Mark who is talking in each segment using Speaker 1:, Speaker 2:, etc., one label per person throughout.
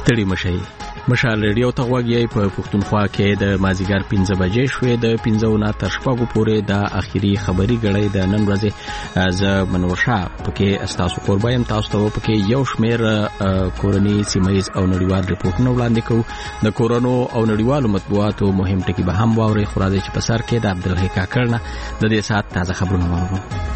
Speaker 1: ستړي مشي مشال ریډیو ته غوږی په پښتونخوا کې د مازیګر 15 بجې شوې د 15 نه تر شپږو پورې د اخیری خبري غړې د نن ورځې ز منورشا پکې استاسو قربایم تاسو ته پکې یو شمیر کورنی سیمایز او نړیوال ریپورتونه وړاندې کوو د کورونو او نړیوالو مطبوعاتو مهم ټکي به هم واوري خو راځي چې په سر کې د عبدالحی کاکړ نه د دې سات تازه خبرونه واورو.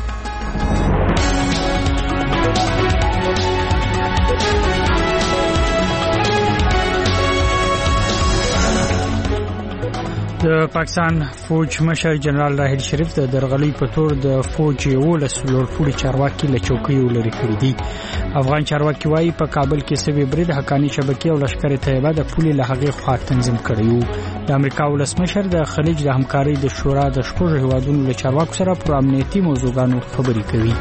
Speaker 2: د پاکستان فوج مشر جنرال راحیل شریف د درغلي په تور د فوج یو لسلور پوری چارواکي له چوکۍ لري کړی دي. افغان چارواکي وايي په کابل کې سوي برید حقانی شبکې او لشکره طیبه د پولي له هغې خوا تنظیم کړیو. د امریکا ولسمشر د خلیج د همکارۍ د شورا د شپږ هیوادونو له چارواکو سره پر امنیتي موضوعاتو خبرې کوي.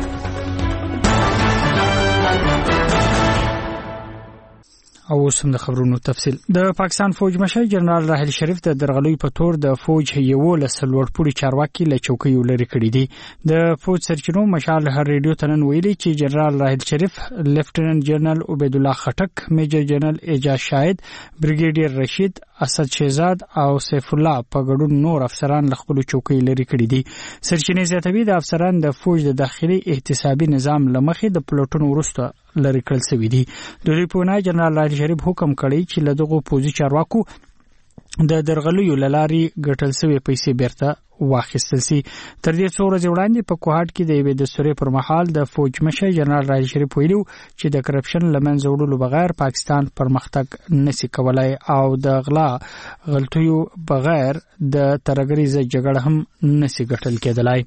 Speaker 2: او سم د خبرونو تفصیل. د پاکستان فوج مشر جنرال راحیل شریف د درغلي په تور د فوج یو لسلور پوری چارواکي له چوکۍ لري کړی دي. د فوج سرچینو مشال هر ریډیو تنن ویلي چې جنرال راحیل شریف، لیفټیننټ جنرال عبید الله خټک، میجر جنرال اعجاز شاهد، بریګیډیر رشید، اسد شهزاد او سیف الله په ګډون نور افسران له خپل چوکۍ لري کړی دي. سرچینې زیاتوي د افسران د فوج د داخلي احتسابي نظام لمخې د پلوټونو ورسته لري کړل شوی دي. د ریپورټ جنرال راحیل شریف حکم کړی چې له دغه پوزي چارواکو د درغلیو لاري ګټل شوی پیسې بیرته واخیستل شي. تر دې څو ورځې وړاندې په کوهاټ کې د یوې دستوري پر مهال د فوج مشر جنرال راحیل شریف ویلو چې د کرپشن لمنځه وړلو بغیر پاکستان پرمختګ نشي کولای او د غلطیو بغیر د ترګریزه جګړه هم نشي ګټل کېدلای.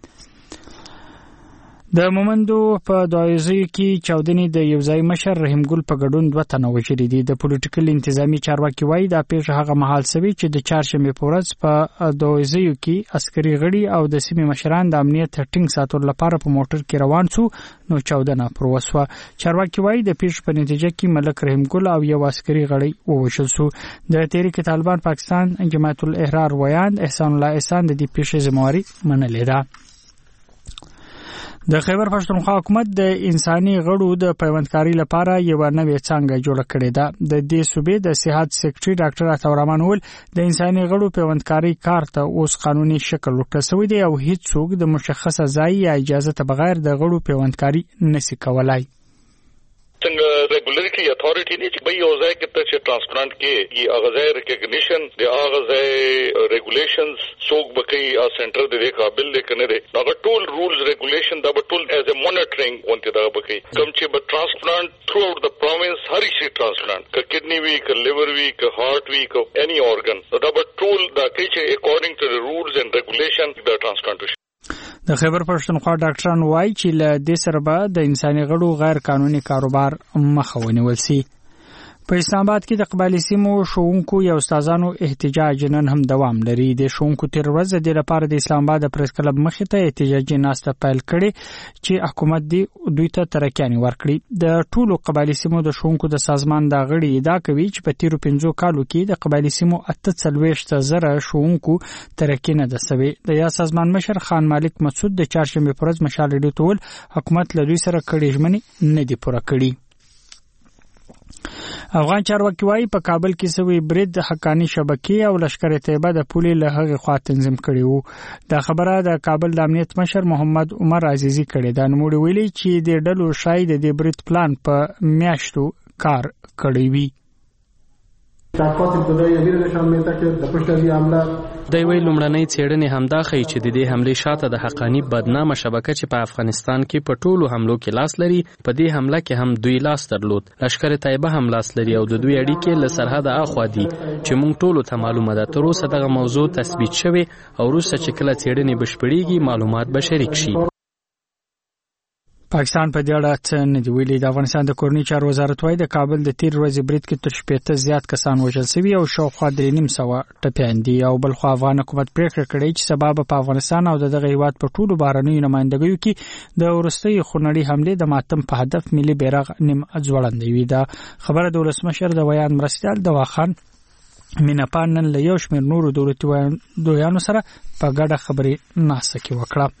Speaker 2: د مومندو په دایزي کې چاودنې د یوځای مشر رحیم ګل په ګډون 2 تنه وژل دي. د پولیټیکل انتظامی چارواکي وایي دا پیښه هغه مهال سوي چې د چهارشنبه په ورځ په دایزي کې عسکري غړي او د سیمې مشران د امنیت ټینګ ساتلو لپاره په موټر کې روان شو نو چاودنه پر وسوه. چارواکي وایي د پیښې په نتیجه کې ملک رحیم ګل او یو عسکري غړی ووژل شو. د تحریک طالبان پاکستان جماعت الاحرار ویاند احسان الله احسان د دې پیښې ذمہواری منلې ده. د خیبر پښتونخوا حکومت د انساني غړو د پیوندکاری لپاره یو نوې څنګه جوړ کړې ده. د دې صوبې د صحت سکرټري ډاکټر عطا الرحمن ول د انساني غړو پیوندکاری کار ته اوس قانوني شکل ورکړی دی او هیڅ څوک د مشخصه ځای یا اجازه ته بغیر د غړو پیوندکاری نشي کولای.
Speaker 3: څنګه ریګولیټری اتھارټی نه چې به یو ځای کې ته ترانسپلانت کې یا غذای ریکګنیشن د غذای ریګولیشنز څوک بکی ا سنټر د قابل لیکنه دی دا ټول رولز ریګولیشن دا ټول ایز ا مانیټرینګ ونته دا بکی کوم چې به ترانسپلانت تھرو اوټ د پروینس هر شي ترانسپلانت ک کډنی وی ک لیور وی ک هارت وی ک اني اورګن دا ټول دا کې چې اکورډینګ ټو د رولز اند ریګولیشن د ترانسپلانټیشن.
Speaker 2: د خیبر پښتونخوا ډاکټران وایي چې له دې سره به د انساني غړو غیر قانوني کاروبار مخه ونیول شي. په اسلام آباد کې د قبایلی سیمو شوونکو یا استادانو احتجاج نن هم دوام لري. د شوونکو تیر ورځ د لپاره د اسلام آباد پریس کلب مخې ته احتجاجي ناسته پیل کړي چې حکومت دوی ته ترکیاني ورکړي. د ټولو قبایلی سیمو د شوونکو د سازمان د غړي ادعا کوي چې په تیرو 15 کالو کې د قبایلی سیمو 48,000 شوونکو ترکی نه ده سوي. د یا سازمان مشر خان مالک مسعود د چهارشنبه پر ورځ مشال ریډیو ته ول حکومت له دوی سره کړي ژمنې نه دي پوره کړي. افغان چارواکي وايي په کابل کې سوي برید حقانی شبکې او لشکره طیبه د پولي له هغې خوا تنظیم کړي وو. دا خبره د کابل د امنیت مشر محمد عمر عزیزي کړې ده. نو ویلي چې د ډلو شاید د برید پلان په میاشتو کار کړی وي.
Speaker 4: شاکات ابتدایی امیر نشان میده که د پشتوی حمله
Speaker 5: د وی لومړنۍ څېړنې همدا ښیي چې د دې حملې شاته د حقانی بدنامه شبکه چې په افغانستان کې په ټولو حملو کې لاس لري په دې حمله کې هم دوی لاس درلود. لشکره طیبه هم لاس لري او د دوی اړیکې له سرحد اخوا دي چې موږ ټولو ته معلومه ده. تر اوسه دغه موضوع تثبیت شوی او وروسته چې کله څېړنې بشپړېږي معلومات به شریک شي.
Speaker 2: پاکستان په دې اړه څه نه دی ویلي. د افغانستان د کورنۍ چارو وزارت وايي د کابل د تیر ورځې برید کې تر 60 زیات کسان وژل شوي او شاوخوا 3.5 ټپیان دي. او بلخوا افغان حکومت پریکړه کړې چې سبب په افغانستان او دغه هیواد په ټولو بهرنیو نمائندګیو کې د ورستۍ خونړۍ حملې د ماتم په هدف ملي بیرغ نیم ځوړندوي وي. دا خبره د ولسمشر د ویان مرستیال دواخان میناپان له یو شمېر نورو دولتي دویانو سره په ګډه خبرې ناسته کې وکړه.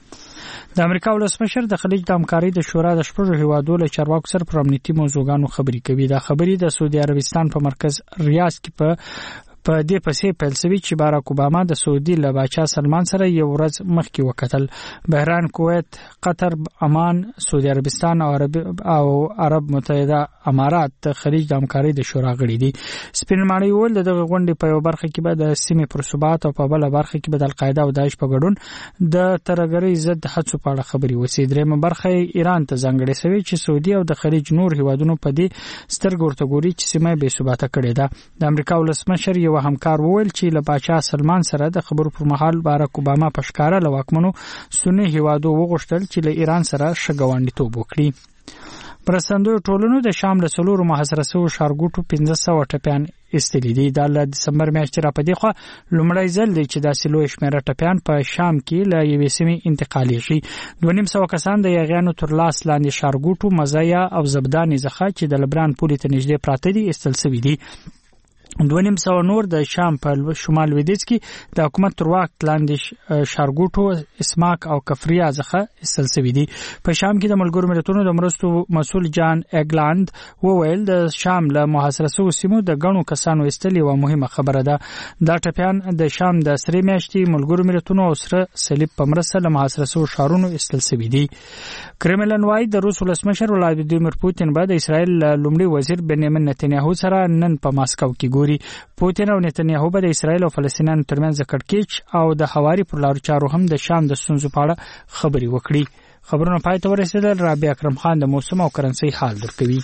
Speaker 2: د امریکا ولسمشر د خلیج د همکارۍ د شورا د شپږ هیوادو له چارواکو سره پر امنیتي موضوعاتو خبرې کوي. دا خبرې د سعودي عربستان په مرکز ریاض کې په دې پسې پیل شوې چې باراک اوباما د سعودي له باچا سلمان سره یو ورځ مخکې وکتل. بحران، کویت، قطر، عمان، سعودي عربستان او عرب متحده امارات د خلیج د همکارۍ د شورا غړي دي. سپینماړی ول دغه غونډې په یو برخه کې به د سیمې پر ثبات او په بل برخه کې به د القاعده او داعش په ګډون د ترهګرۍ ضد هڅو په اړه خبرې وشي. درېمه برخه ایران ته ځانګړې شوې چې سعودي او د خلیج نور هیوادونو په دې سترګو ورته ګوري چې سیمه بې ثباته کړې ده. د امریکا ولسمشر یو همکار وویل چې له باچا سلمان سره د خبرو پر مهال باراک اوباما په ښکاره له واکمنو سني هیوادو وغوښتل چې له ایران سره ښه ګاونډیتوب وکړي. پرستندوی ټولنو د شام له څلورو محاصره شویو ښارګوټو 1500 ټپیان ایستلي دي. دا له دسمبر میاشتې را په دې خوا لومړی ځل دی چې داسې لوی شمېره ټپیان په شام کې له یوې سیمې انتقالېږي. 250 کسان د یاغیانو تر لاس لاندې ښارګوټو مزایا او زبدانې څخه چې د لبنان پولې ته نږدې پراته دي ایستل شوي دي. 250 نور د شام په شمال لویدیځ کې د حکومت تر واک لاندې ښارګوټو اسماک او کفریا څخه ایستل شوي دي. په شام کې د ملګرو ملتونو د مرستو مسؤل جان اګلاند وویل د شام له محاصره شویو سیمو د ګڼو کسانو ایستل یوه مهمه خبره ده. دا ټپیان د شام د سرې میاشتې ملګرو ملتونو او سره صلیب په مرسته له محاصره شویو ښارونو ایستل شوي دي. کرملن وايي د روس ولسمشر ولادیمیر پوتین به د اسرائیل لومړي وزیر بنیامین نتنیاهو سره نن په ماسکو کې ګوري. پوتین او نتنیاهو به د اسرائیل او فلسطینیانو ترمنځ د کړکېچ او د هواري پر لارو چارو هم د شام د ستونزو په اړه خبرې وکړي. خبرونه پای ته ورسېدل. رابعه اکرم خان د موسم او کرنسي حال درکوي.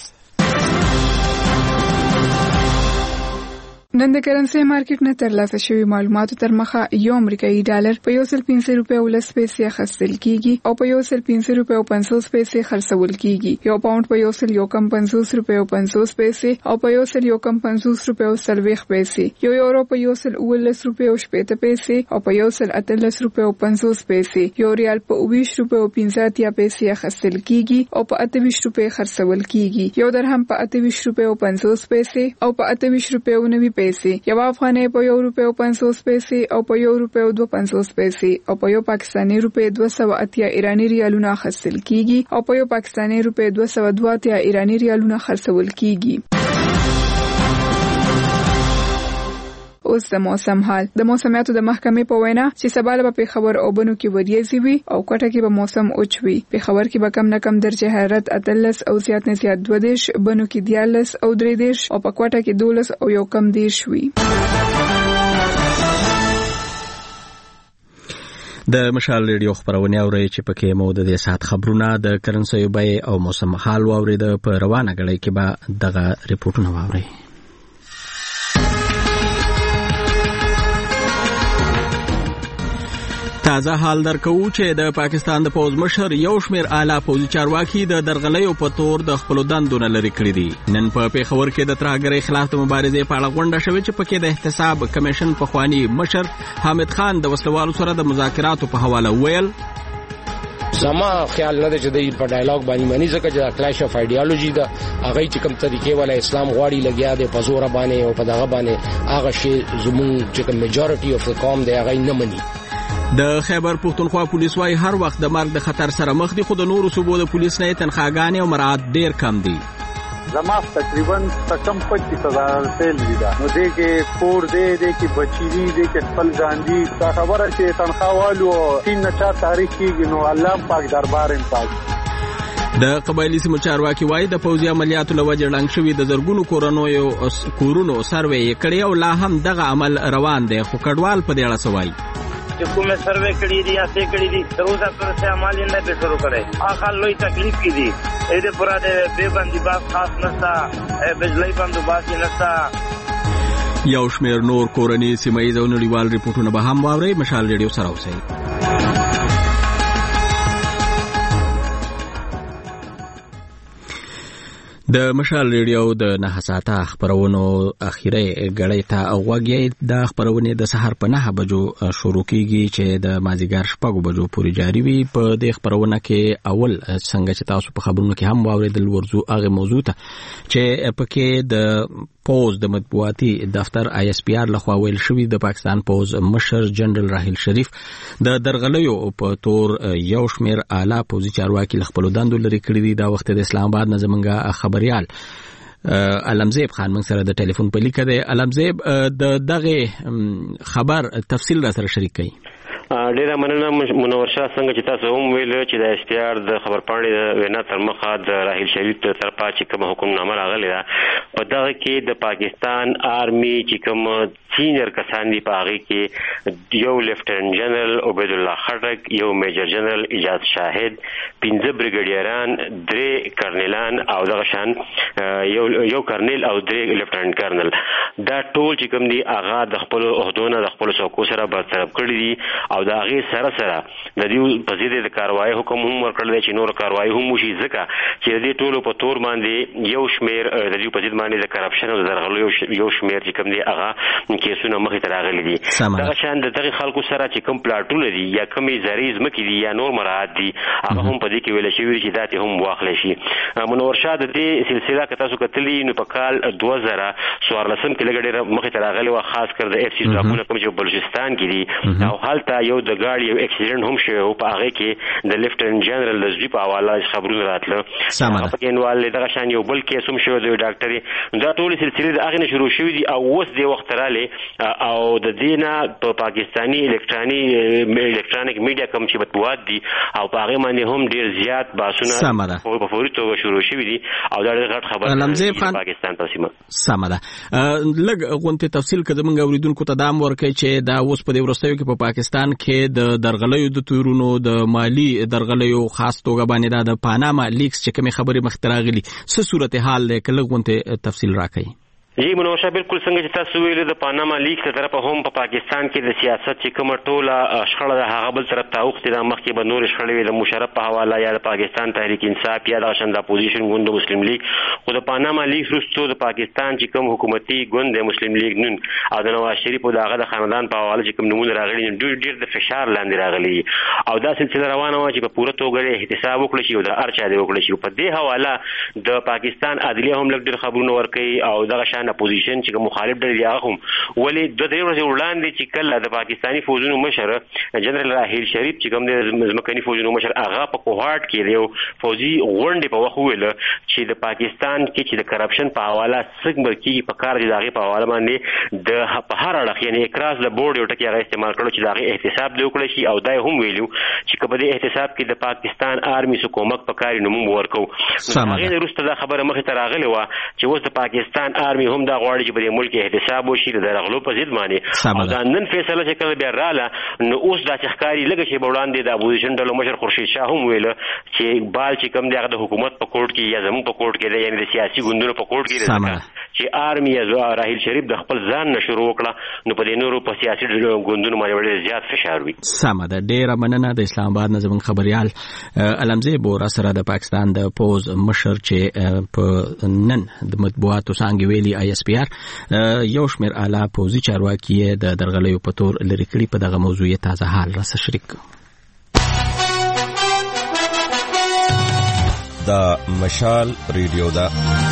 Speaker 6: نن د کرنسي مارکیټ نه ترلاسه شوی معلوماتو تر مخه یو امریکایي ډالر په 1.5 روپیو ولس پیسې اخیستل کیږي او په 1.5 روپیو 50 پیسې خرڅول کیږي. یو پاوند په 1.50 روپیو 50 پیسې او په 1.50 روپیو 30 پیسې. یو یورو په 1.19 روپیو 70 پیسې او په 1.18 روپیو 50 پیسې. یو ریال په 20 روپیو 50 پیسې اخیستل کیږي او په 28 روپیو خرڅول کیږي. یو درهم په 28 روپیو 50 پیسې او په 28 روپیو 90 پیسې. یو افغانۍ په 1 روپیو 50 پیسې او په 1 روپیو 52 پیسې او په یو پاکستاني روپیه 280 ایرانی ریالونه اخیستل کیږي او په یو پاکستاني روپیه 282 ایرانی ریالونه خرڅول کیږي. اوس د موسم حال. د موسمیاتو د محکمې په وینا چې سبا له پیښور او بنو کې وریځي وي او کوټه کې به موسم اوچ وي. پیښور کې به کم نه کم درجه حرارت 13 او زیات نه زیات 12، بنو کې 14 او 13 او په کوټه کې 12 او یو کم 10 وي.
Speaker 1: د مشال ریډیو خبرونه اوري چې پکې مو د دې سات خبرونه د کرنسي بیه او موسم حال واورید. په روانه غړي کې به دغه ریپورتونه واوري. تازه حال درکو چې د پاکستان د پوز مشر یو شمیر اعلی پوزي چارواکي د درغلیو په تور د خپل دندونه لري کړی دي. نن په پیښور کې د ترهګرۍ خلاف د مبارزې په اړه غونډه شوې چې پکې د احتساب کمیشن په خوانی مشر حامد خان د وسلوالو سره د مذاکراتو په حواله ویل.
Speaker 7: زما خیال نه دی چې د په ډایلاګ باندې مانی ځکه چې کلاش اف ایډیالوژي دا هغه چې کوم طریقې ولا اسلام غواړي لګیا دی په زور باندې او په دغه باندې هغه شی زمون چې کوم میجورټي اف قوم دی هغه نه مني.
Speaker 1: د خیبر پختونخوا پولیس وايي هر وخت د مرګ د خطر سره مخ دي، خو د نورو صوبو د پولیس نه تنخواګانې او مراعات ډیر کم دي.
Speaker 8: زما تقریبا کم 25,000 تیل دي. نو دې کې کور دې کې بچی دي کې خپل ځاندي دا خبره چې تنخوالو 3-4 تاریخ کې نو الله پاک دربار هم پاک.
Speaker 1: د قبایلی سیمو چارواکي وايي د پوځي عملیاتو لوجه ړنګ شوي د زرګونو کورونو سروې کړي او لا هم دغه عمل روان دی، خو کډوال په دې اړه سوای
Speaker 9: چې کومه سروې کړي دي یا څه کړي دي تر اوسه پر څه عمل نه به شروع کړي. اخر لوی تکلیف کې دي دې پورا د به باندې باز خاص نشتا، بجلی باندې باز نشتا.
Speaker 1: یو شمیر نور کورنی سیمایي او نړیوال ریپورتونه به هم واوري. مشال ریډیو سره اوسئ. د مشال ریډیو د 9 ساعته خبرونو اخیری غړی ته اوغږی د خبرونه د سحر په 9 بجو شروع کیږي چې د مازیګر 6 بجو پورې جاری وي. په دې خبرونه کې اول څنګه چې تاسو په خبرونو کې هم واوریدل ورزو هغه موضوع ته چې پکې د پوز د مطبوعاتي دفتر ISPR لخوا ویل شوی د پاکستان پوز مشر جنرال راحیل شریف د درغلیو په تور یو شمیر اعلی پوزي چارواکي خپل دندو لري کړی دی. دا وخت د اسلام آباد نظمنګا خبريال علمزیب خان موږ سره د ټلیفون په لیکه دی. علمزیب د دغه خبر تفصیل را سره شریک کړئ.
Speaker 10: ډیره مننه منور شاه. څنګه چې تاسو هم ویل چې د ISPR د خبرپاڼې د وینا تر مخه د راحیل شریف تر طرفه چې کوم حکمنامه راغلی ده په دغه کې د پاکستان آرمي چې کوم سینیئر کسان دي په هغه کې یو لیفټننټ جنرال عبید الله خټک، یو میجر جنرال اجاز شاهد، 15 بریګیډیران، 3 کرنیلان او دغه شان یو کرنیل او 3 لیفټننټ کرنل. دا ټول چې کوم دي هغه د خپل عہدونه د خپل څوکو سره برطرف کړی دي او دا غي سره د دې په ضد د کاروایی حکم هم ورکړل چې نور کاروایی هم وشي، ځکه چې دې ټولو په تور باندې یو شمیر د دې په ضد باندې د کرپشن او درغلو یو شمیر چې کوم دي هغه کیسونه مخې ته راغلي دي. دا شان د دغه خلکو سره چې کوم پلاټونه دي یا کومې زریز مکې دي یا نور مراد دي هغه هم په دې کې ویل شوی چې داتې هم واخلې شي. منور شاه د دې سلسله که تاسو کتلی نو په کال 2014 کې لګړې مخې ته راغلي او خاص کر د FC ځواکونه کوم چې بلوچستان کې دي او حالت یو د گاډي یو اکسیډنټ هم شوی او په هغه کې د لیفټننټ جنرال د زوی په حواله خبرونه راتله. په کې انوال دغه شان یو بل کیس هم شوی د ډاکټري. دا ټول سلسله د هغه نه شروع شوې دي او اوس د وخت رااله او د دینه په پاکستانی الکترونیک میډیا کوم چې مطبوعات دي او په هغه باندې هم ډیر زیات باسونه په فوري توګه شروع شوې دي او دا ډېر غټ خبره ده پاکستان په سیمه.
Speaker 1: سمه ده. لږ غونته تفصیل کړه موږ اوریدونکو ته دام ورکړي چې دا اوس په دې ورستیو کې په پاکستان کې د درغلیو د تورونو د مالی درغلیو خاص توګه باندې د پاناما لیکس چې کومه خبره مختراغلی څه صورتحال ده کله غونته تفصیل راکړي.
Speaker 10: جی منور شاه بالکل څنګه چې تاسو ویل د پاناما لیک تر طرفه هم په پاکستان کې د سیاست چې کومه ټوله شخړه د هغه بل طرف ته اوختي د مخکې به نور شخړې د مشرف په حواله یا د پاکستان تحریک انصاف یا د شند اپوزیشن ګوند مسلم لیگ خو د پاناما لیک وروسته د پاکستان چې کوم حکومتي ګوند مسلم لیگ نن او د نواز شریف او دغه د خاندان په حواله چې کوم نمونه راغلي ډیر د فشار لاندې راغلي او دا سلسله روانه و چې په پوره توګه احتساب وکړي شي او د ارچا دی وکړي شي. په دې حواله د پاکستان عدلیه هم لږ ډیر خبرونه ورکړي او دغه شان اپوزیشن چې مخالف ډلې هغه هم ولې د دې ورځې وړاندې چې کله د پاکستاني فوجونو مشر جنرال راحیل شریف چې کوم د ځمکني فوجونو مشر هغه په کوهارت کې یو فوجي غونډې په وخت ویل چې د پاکستان کې چې د کرپشن په حواله څنګه کې په کار دي دغه په حواله باندې د په هر اړخ یعنی اکراز د بورډ یو ټکی هغه استعمال کړو چې دغه احتساب دی وکړي شي او دای هم ویلو چې کله د احتساب کې د پاکستان آرمي سو کومک په کار نوم ورکو. هغه وروسته دا خبره مخې ته راغلی و چې اوس د پاکستان آرمي هم دا غواړي چې په ملک احتساب وشي د رغلو په ضد باندې او دا نن فیصله چې کله بیا رااله نو اوس د ښکاری لګ شي وړاندې د اپوزیشن ډلو مشر خورشید شاه هم ویل چې بال چې کوم دغه د حکومت په کوټ کې یا زموږ په کوټ کې یعنی د سیاسي ګوندونو په کوټ کې چې آرمي یا راحیل شریف د خپل ځان نشو وکړه نو په دې نورو په سیاسي ګوندونو باندې ډېر زیات فشار وي.
Speaker 1: سمه ده. ډېره مننه د اسلام آباد نظم خبريال علمزیب او سره د پاکستان د پوز مشر چې په نن د مطبوعاتو څنګه ویلي ISPR یو شمیر اعلی پوزي چارواکي د درغلیو په تور لري کړي. په دغه موضوع تازه حال را سره شریک
Speaker 11: دا مشال ریډیو دا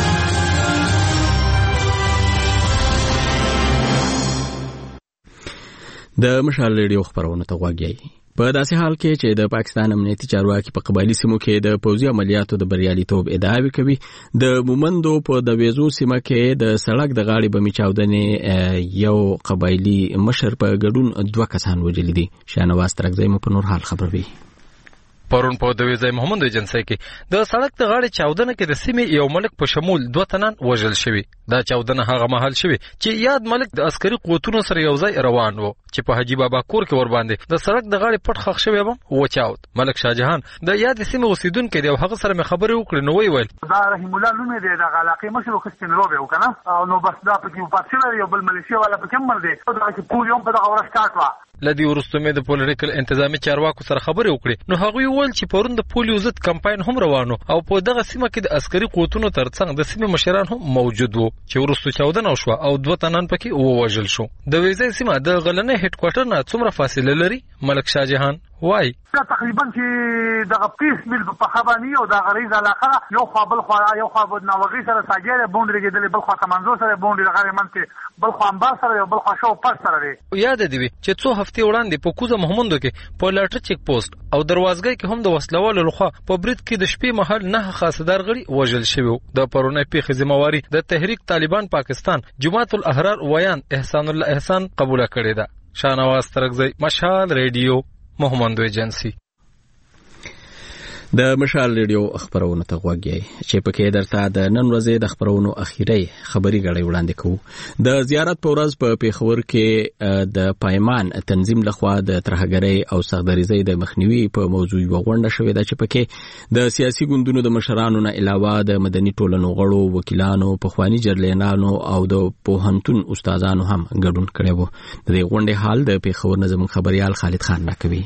Speaker 1: د مشال ریډیو خبرونه ته غوږی. په داسې حال کې چې د پاکستان امنیتي چارواکي په قبایلی سیمو کې د پوځي عملیاتو د بریالیتوب ادعاوې کوي. د مومندو په د ویزو سیمه کې د سړک د غاړې بمي چاودنې یو قبایلی مشر په ګډون 2 کسان وژل دي. شاهنواز ترکزی مو په نور حال خبروي.
Speaker 12: پرون په دویزای محمد ایجنسی کې د سړک د غاړې چاودنه کې د سیمې یو ملک په شمول 2 تنان وژل شوی. دا چاودنه هغه مهال شوی چې یاد ملک د عسکري قوتونو سره یو ځای روان وو چې په حاجی بابا کور کې ور باندې د سړک د غاړې پټ خښ شوی و وچاود. ملک شاهجهان د یاد سیمې اوسیدونکو دی او هغه سره مې خبرې وکړې نو ویل
Speaker 13: دا رحیم الله لومې دی د علاقې مشر خستین روبه وکنه او نو بس دا په کې پاتې یو بل ملیشیا والا په کوم مر دی دا چې کول یوم په دغه ورځ کاټوا
Speaker 12: لدی ورستو مې د پولیټیکل انتظامی چارواکو سره خبرې وکړې نو هغوی وویل چې پرون د پولیو ضد کمپاین هم روانو او په دغه سیمه کې د عسکري قوتونو ترڅنګ د سیمې مشران هم موجود وو چې ورستو چاودنه وشوه او 2 تنان پکې ووژل شو د ویزې سیمه د غلنې هډ کوارټر نه څومره فاصله لري ملک شاه جهان وای
Speaker 13: تقریبا چې دغه پیس مل په خبرني او د غریز علاقه یو خپل خو یو خو د نوغي سره ساجره بونډري کې د بل خو کمانزو سره بونډري غیر منته بل خو امبار سره بل خو شو پټ سره دی
Speaker 12: یاد دی چې څو هفته وړاندې په کوزه محمدو کې په لاټر چیک پوسټ او دروازګۍ کې هم د وسلوالو لخوا په برید کې د شپې مهال نه خاصدار غړي وژل شوی د پرونی پیښې ذمہواری د تحریک طالبان پاکستان جماعت الاحرار ویان احسان الله احسان قبول کړی دا شاهنواز ترغزی مشال ریډیو محمد ایجنسی
Speaker 1: د مشال ریډیو خبرونه ته غوږی چې پکې درته د نن ورځې د خبرونو اخیری خبري غړي وړاندې کوو د زیارت په ورځ په پیښور کې د پایمان تنظیم لخوا د ترهګرۍ او سختدریزۍ د مخنیوي په موضوع غونډه شوې ده چې پکې د سیاسي ګوندونو د مشرانو نه علاوه د مدني ټولنو غړو وکیلانو پخوانی جرلینانو او د پوهنتون استادانو هم ګډون کړي وو د دې غونډې حال د پیښور نظم خبريال خالد خان راکوي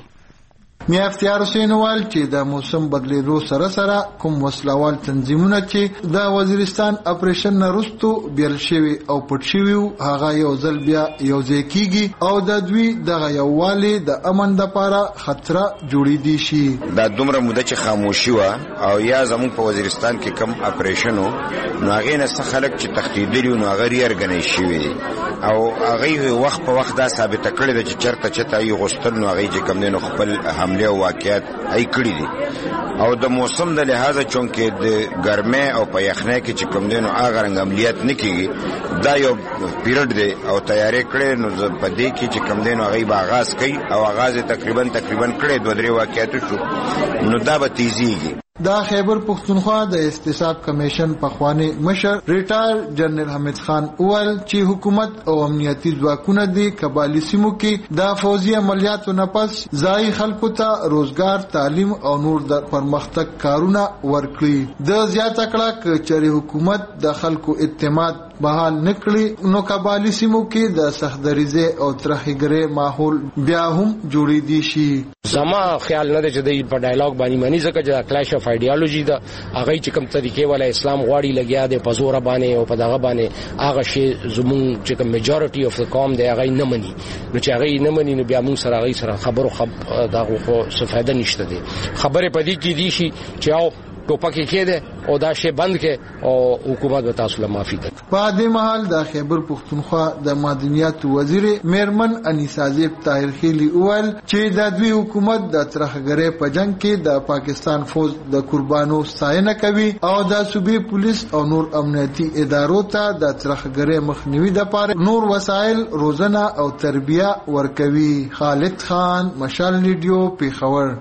Speaker 14: میا افتیار حسین وال چې د موسم بدلیدو سره سره کوم وسلوال تنظیمونه چې د وزیرستان اپریشن نرستو بیل شوی او پټ شوی هغه یو ځل بیا یو ځای کیږي او د دوی دغه یووالي د امن لپاره خطر جوړی دی شي
Speaker 15: دا دومره مده چې خاموشي و او یا زمون په وزیرستان کې کم اپریشنو نو هغه نه څه خلک چې تختیدلی نو هغه ریارګنی شوی او هغه وخت په وخت دا ثابت کړی چې چرته چته یو غوښتل نو هغه چې کم نه خپل حمله او واقعیت ای کړی دي او د موسم د لحاظه چونکه د ګرمه او په یخنه کې چې کوم دینو هغه رنګ عملیات نکېږي دا یو پیریډ دی او تیاری کړي نو په دې کې چې کوم دینو هغه باغاز کوي او آغاز تقریبا کړي 2-3 واقعیت شو نو دا به تیزیږي
Speaker 14: دا خیبر پختونخوا د استصواب کمیشن پخوانی مشر ریټایر جنرال حمید خان اول چې حکومت او امنیتي ځواکونه د قبایلی سیمو کې د فوجي عملیاتو نه پس ځای خلکو ته روزګار تعلیم او نور د پرمختګ کارونه ورکړي د زیاته کړه چې حکومت د خلکو اعتماد بحال نکړي نو قبایلی سیمو کې د سختدریزه او ترهګرۍ ماحول بیا هم جوړې دي شي
Speaker 7: زما خیال نه دی چې د په ډایلاګ باندې مانی ځکه چې کلاش اف ایډیالوژي دا هغه چې کوم طریقې ولا اسلام غواړي لګیا دی په زور باندې او په دغه باندې هغه شی زمون چې کوم میجورټي اف د قوم دی هغه نه مني نو چې هغه نه مني نو بیا موږ سره هغه سره خبرو دغه خو څه فائدہ نشته دی خبره پدې کې دي شي چې او ټوپک کېده او دا شی بند کې او حکومت به تاسو له معافي کوي
Speaker 14: په دې محل د خیبر پختونخوا د مدنیات وزیر میرمن انیسا زیب طاهر خیلی اول چې د دوی حکومت د ترهګرۍ په جنگ کې د پاکستان فوج د قربانو ستاینه کوي او د صوبې پولیس او نور امنیتي ادارو ته د ترهګرۍ مخنیوي لپاره نور وسایل روزنه او تربیه ورکوي خالد خان مشال ریډیو پیښور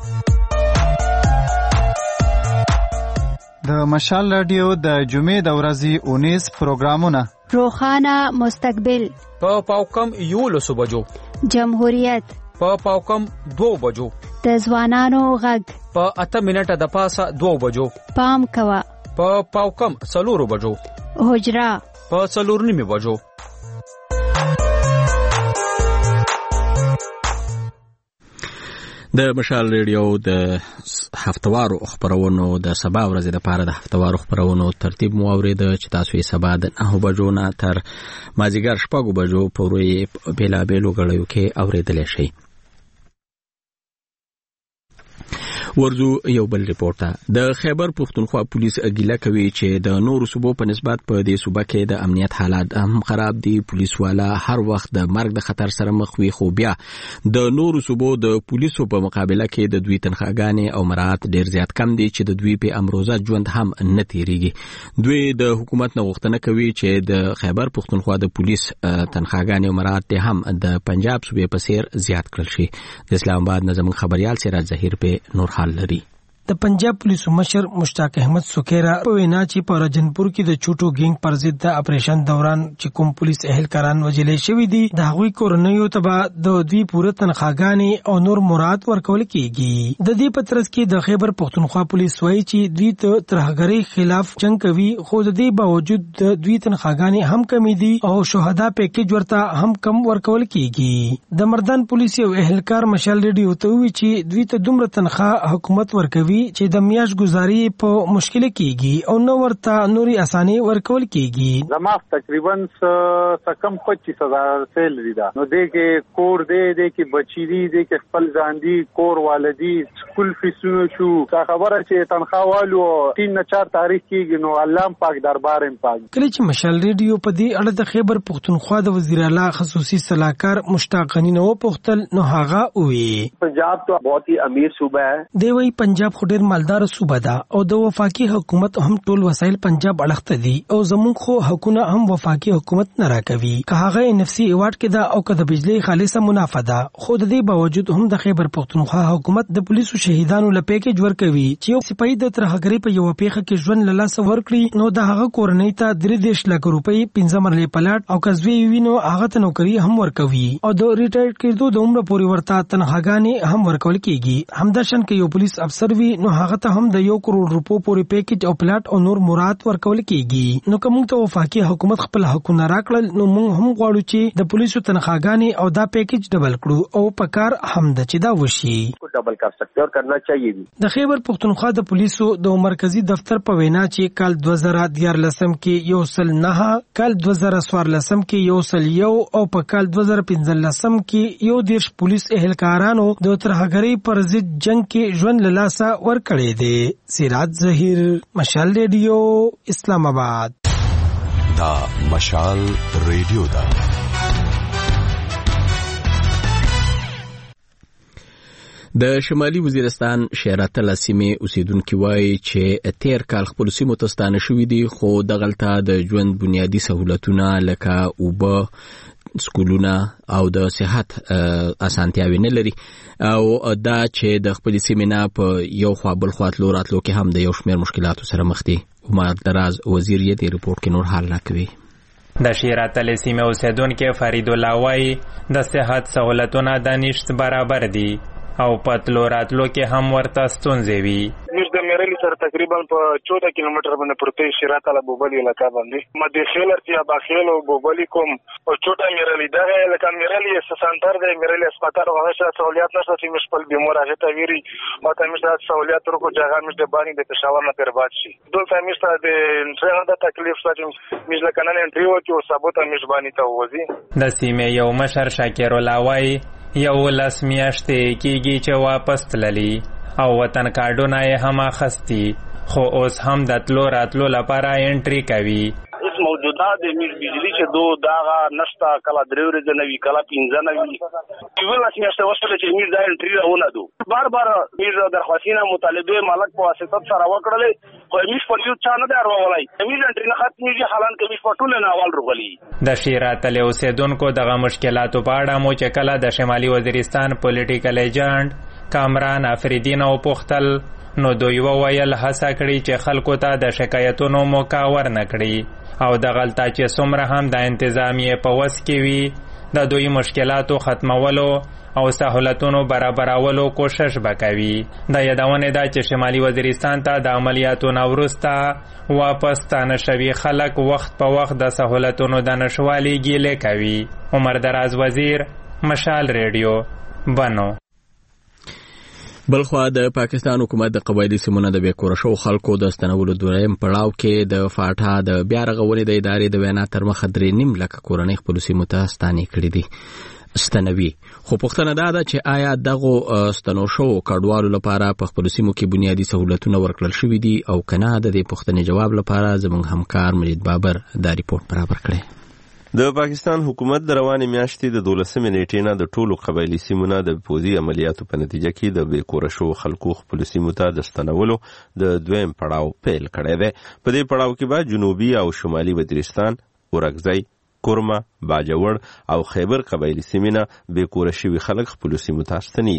Speaker 16: د مشال رادیو د جمعې د ورځې 19 پروګرامونه
Speaker 17: روخانه مستقبل
Speaker 18: په پاوکم 11 بجو
Speaker 17: جمهوریت
Speaker 18: په پاوکم 2 بجو
Speaker 17: د ځوانانو غږ
Speaker 18: په 8 منټه د پاسه 2 بجو
Speaker 17: پام کوا
Speaker 18: په پاوکم 4 بجو
Speaker 17: حجرا
Speaker 18: په 4 بجو
Speaker 1: د مشال ریډیو د هفتوارو خبرونو د سبا ورځې لپاره د هفتوارو خبرونو ترتیب مو اورید چې تاسو یې سبا د 9 بجو نه تر مازیګر 6 بجو پورې بیلابېلو غړیو کې اوریدل شي ورزو یو بل ریپورټه د خیبر پختونخوا پولیس اګیله کوي چې د نورو صوبو په نسبت په دې صوبه کې د امنیت حالات هم خراب دي پولیس والا هر وخت د مرګ د خطر سره مخ وي خو بیا د نورو صوبو د پولیسو په مقابله کې د دوی تنخواګانې او مرات ډیر زیات کم دي چې د دوی په امروزه ژوند هم نه تیریږي دوی د حکومت نه غوښتنه کوي چې د خیبر پختونخوا د پولیس تنخواګانې او مرات هم د پنجاب صوبې په څیر زیات کړل شي د اسلام آباد نظم خبريال سراج ظهیر په نور لري
Speaker 19: د پنجاب پولیسو مشر مشتاق احمد سکیرا په وینا چې په راجنپور کې د چوټو ګینګ پر ضد د اپریشن دوران چې کوم پولیس اهلکاران وجلې شوی دي د هغوی کورنیو ته د دوی پوره تنخواګانې او نور مراد ورکول کیږي. د دې په ترڅ کې د خیبر پختونخوا پولیس وایي چې دوی ته ترهګرۍ خلاف جنگ کوي، خو د دې باوجود د دوی تنخواګانې هم کمې دي او شهدا پیکیج ورته هم کم ورکول کیږي. د مردان پولیس یو اهلکار مشال ریډیو ته وی چې دوی ته دومره تنخواه حکومت ورکوي چې د میاشت گزاري په مشکل کېږي او نو ورته نوري اساني ورکول کېږي.
Speaker 8: زما تقریبا کم 25,000 سیلری ده. نو دې کې کور دې کې بچی دې کې خپل ځان دي، کور والدي، سکول فیسونه شو، خبره چې تنخواه والو 3-4 تاریخ کېږي. نو الله پاک دربار پاک.
Speaker 19: کله چې مشال ریډیو په دې اړه د خیبر پختونخوا د وزیر اعلی خصوصي صلاحکار مشتاق غنی نو پختل نو هغه وی
Speaker 20: पंजाब तो बहुत ही अमीर सूबा है.
Speaker 19: دی وی پنجاب خو ډیر مالدار صوبه ده او د وفاقي حکومت هم ټول وسایل پنجاب اړخته دي او زموږ خو حکومت هم وفاقي حکومت نه راکوي. که هغه NFC ایوارډ کې ده او که د بجلی خالصه منافع ده، خو د دې باوجود هم د خیبر پختونخوا حکومت د پولیسو شهیدانو له پیکیج ورکوي چې یو سپای د ترهګرۍ په یو پیخه کې ژوند له لاسه ورکړي نو د هغه کورنۍ ته 3 لک روپۍ 15 مرلې پلاټ او کزوی وینو هغه ته نوکری هم ورکوي او د ریټایر کېدو د عمر پورې ورته تنخواګانې هم ورکول کیږي. همداشان کې یو پولیس افسر وي نو هغه ته هم د 1 کروڑ روپو پورې پیکیج او پلاټ او نور مراد ورکول کیږي. نو کوم ته وفاقي حکومت خپل حقونه راکړل نو موږ هم غواړو چې د پولیسو تنخواګانې او دا پیکیج ډبل کړو او په کار هم د چې دا وشي
Speaker 20: ډبل کر سکتے اور کرنا چاہیے.
Speaker 19: د خیبر پختونخوا د پولیسو د مرکزی دفتر په وینا چې کال 2014 کې 109، کال 2014 کې 101 او په کال 2015 کې 110 پولیس اهلکارانو د ترهګرۍ پر ضد جنگ کې ژوند له لاسه ورکړی دی. سراج ظهیر، مشال ریډیو، اسلام آباد.
Speaker 11: دا مشال ریډیو دا.
Speaker 1: د شمالي وزیرستان شیراتل سیمې اوسیدونکو وایي چې تیر کال خپل سیمو ته ستانه شوې دي، خو دغلته د ژوند بنیادی سہولتونه لکه اوبه، سکولونه او د صحت اسانتیاوي نه لري او دا چې د خپل سیمې نه په یو خوا بل خوا تلو راتلو کې هم د یو شمېر مشکلاتو سره مخ دي. عمر دراز وزیر یې د ریپورت کې نور حال راکوي.
Speaker 21: د شیراتل سیمې اوسیدونکو فرید الله وایي د صحت سہولتونه د نشت برابر دي او پتلو راتلو کې هم ورته ستونزې وي.
Speaker 22: موږ د میرلی سره تقریبا په 14 کیلومتر باندې پروتې شیراتل بوبلی علاقہ باندې مدخل ارتیا باخیل او بوبلی کوم او چوټه میرلی دا علاقہ میرلی سنټر دی، میرلی هسپتال او هغه سہولیات نشته چې موږ خپل بیمار هغه ته ویری ماته موږ سہولیات ورکو ځای موږ د باندې د پېښور نه پرباد شي دلته موږ د ټرین د تکلیف سره موږ لکه نن انټریو کې او ثبوت موږ باندې ته وځي.
Speaker 21: د سیمې یو مشر شاکر الله وایي 11 میاشتې کېږي چې واپس تللی او وطن کارډونه یې هم اخیستي، خو اوس هم د تلو راتلو لپاره انټري کوي.
Speaker 22: اس موجوده د بجلی چې دو داغه نشتا کله درې ورځې نه وی کله 15 نه وی کیول اس میاشتې وسله چې موږ دا انټري راونه دو بار موږ درخواستونه مطالبه مالک په واسطه سره وکړلې خو موږ په یو چا نه درولای موږ انټري نه ختمېږي حالان کې موږ په ټول نه اول رغلي.
Speaker 21: د شیراتل اوسیدونکو دغه مشکلاتو په اړه مو چې کله د شمالي وزیرستان پولیټیکل ایجنټ کامران افریدین او پختل نو دوی وویل هڅه کړي چې خلکو ته د شکایتونو موقع ورنکړي او د غلطه چې څومره هم د انتظامیې په وس کې وي د دوی مشکلاتو ختمولو او سہولتونو برابرولو کوشش وکوي. د یادونه ده چې شمالي وزیرستان ته د عملیاتو نه وروسته واپس ستانه شوي خلک وخت په وخت د سہولتونو د نشوالي ګیلې کوي. عمر دراز وزیر، مشال ریډیو، بنو.
Speaker 1: بلخوا د پاکستان حکومت د قبایلی سیمونو د بیکوره شو خلکو د ستنولو دویم پړاو کې د فاټا د بیا رغونې د ادارې د وینا تر مخه 3.5 لک کورنۍ خپل سیمو ته ستانې کړې دي ستنوي. خو پوښتنه ده چې آیا دغه ستنو شو کډوالو لپاره په خپل سیمو کې بنیادی سہولتونه ورکړل شوي دي او کنه؟ د دې پوښتنې جواب لپاره زموږ همکار مجید بابر دا ریپورت برابر کړی.
Speaker 23: د پاکستان حکومت د روانې میاشتې د 12 نیټې نه د ټولو قبایلی سیمونو د پوځي عملیاتو په نتیجه کې د بیکوره شو خلکو خپل سیمو ته د ستنولو د دویم پړاو پیل کړی دی. په دې پړاو کې به جنوبي او شمالي وزیرستان، اورګزۍ، کورما، باجوړ او خیبر قبایلی سیمونه بیکوره شوي خلک خپل سیمو ته ستنېږي.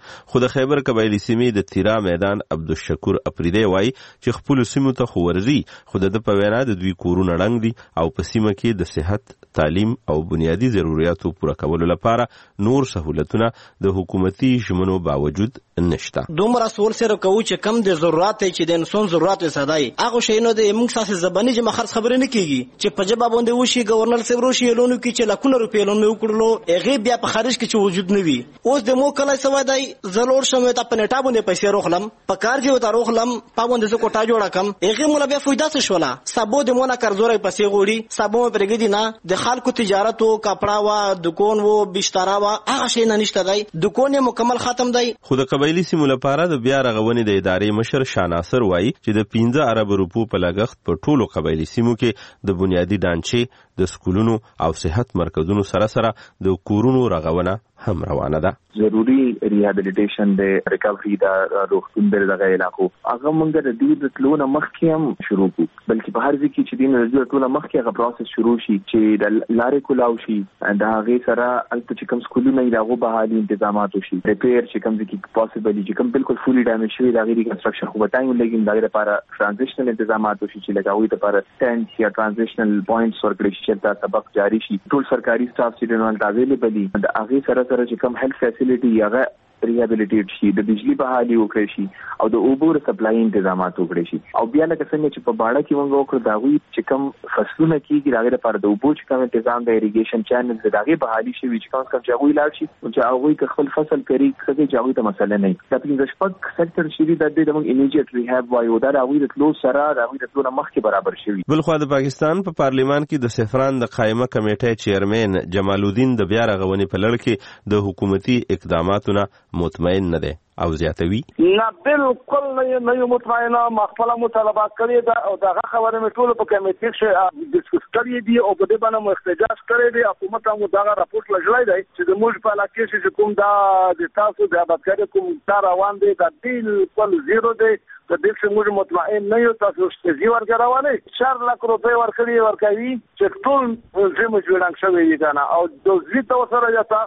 Speaker 23: خو د خیبر قبایلی سیمې د تیرا میدان عبدالشکور اپریدی وایي چې خپل سیمو ته خو ورځي، خو د په وینا د دوی کورونه ړنګ دي او په سیمه کې د صحت، تعلیم او بنیادی ضرورتو پوره کولو لپاره نور سہولتونه د حکومتي ژمنو باوجود نشته.
Speaker 3: دومره سول سره کوو چې کم د ضرورت چې د انسان ضرورت وسادای هغه شی نه د موږ ساسه زبانی چې مخرج خبرې نه کیږي چې په جواب باندې وشي گورنر صاحب روشي لونو کې چې لکونه روپې لونو وکړلو هغه بیا په خارج کې چې وجود نه وي. اوس د مو کله سوادای ضرور شمه ته په نټا باندې پیسې روخلم په کار دی وته روخلم په باندې څه کوټا جوړه کم هغه مولا بیا فایده څه شولا سبو د مونږه قرضوري پیسې غوړي سبو پرګی دي نه د خلکو تجارت او کپڑا وا دکان وو بشترا وا هغه شی نه نشته دی، دکان مکمل ختم دی.
Speaker 23: خو د قبایلی سیمو لپاره د بیا رغونې د ادارې مشر شاناصر وایي چې د 15 ارب روپو په لګښت په ټولو قبایلی سیمو کې د بنیادی ډانچې، د سکولونو او صحت مرکزونو سره سره د کورونو رغونه هم روانه ده.
Speaker 4: ضروری ریهابیلیټیشن د ریکوری دا روغتون د دغه علاقو هغه مونږ د دې د تلونه مخکې هم شروع کو، بلکې په هر ځکه چې دین د ټوله مخکې هغه پروسس شروع شي چې د لارې کولاو شي دا هغه سره البته چې کوم سکولونه یې دغه بحالي انتظامات وشي، ریپیر چې کوم ځکه پاسبل چې کوم بالکل فولي ډیمیج شوی دا غیر کنستراکشن خو بتایم لګین دا لپاره ترانزیشنل انتظامات وشي چې لګاوي لپاره ټینټ یا ترانزیشنل پوینټس ورکړي چې دا سبق جاری شي. ټول سرکاري سټاف چې د اویلیبل دي د هغه سره چې کوم هیلث فیسیلیټي هغه ریهابیلیټیټ شي، د بجلی بحالي وکړي شي او د اوبو سپلای انتظامات وکړي شي او بیا لکه څنګه چې په باړه کې موږ وکړو دا وی چې کوم فصلونه کېږي هغه لپاره د اوبو چې کوم تنظیم د اریګیشن چینل د هغه بحالي شي چې کوم چې هغه لاړ شي چې هغه خپل فصل کوي څه چې هغه ته مسله نه دا په شپږ سېکټر شي د دې د موږ ایمیډیټ ریهاب وایو دا هغه د لو سره هغه د ټول مخ کې برابر شي.
Speaker 23: بل خو د پاکستان په پارلیمان کې د سفران د قائمه کمیټې چیرمن جمال الدین د بیا رغونې په لړ کې د حکومتي اقداماتو مطمئن نه دی او زیاتوي.
Speaker 22: نه بالکل نه یو مطمئنه مخفله مطالبات کړی دا او دغه خبره مې ټول په کمیټې کې ډیسکس کړی دی او په دې باندې مو احتجاج کړی دی. حکومت هم دغه راپورټ لګړای دی چې د موږ په علاقې کې کوم دا د تاسو د آبادکاري کوم کار روان دی دا بالکل زیرو دی. د دې چې موږ مطمئن نه یو تاسو چې ورګروانه 4 لک روپۍ ورکړي ورکوي چې ټول زموږ جوړنګ شوی دی نه او د زیاتو سره یاته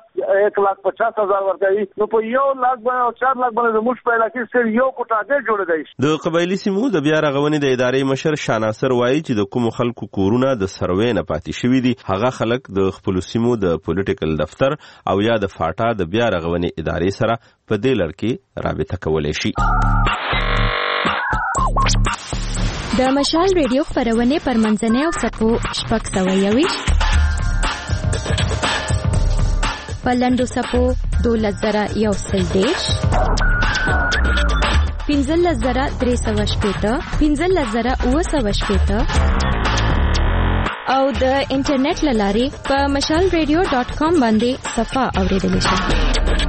Speaker 22: 1,50,000 ورکوي نو په 1 لک باندې 4 لک باندې موږ په علاقې کې یو کوټه جوړ دی.
Speaker 23: د قبایلی سیمو د بیا رغونې د ادارې مشر شاناصر وایي چې د کوم خلکو کورونه د سروې نه پاتې شوی دي هغه خلک د خپل سیمو د پولیټیکل دفتر او یا د فاټا د بیا رغونې ادارې سره په دې لړ کې رابطه کولای شي.
Speaker 5: د مشال ریډیو خبرونه پر منځنۍ او سکو شپږ سوه یویش په لنډو سپو 12,130 15,380 15,980 او د انټرنیټ له لارې په mashalradio.com باندې صفحه اوریدلی شئ.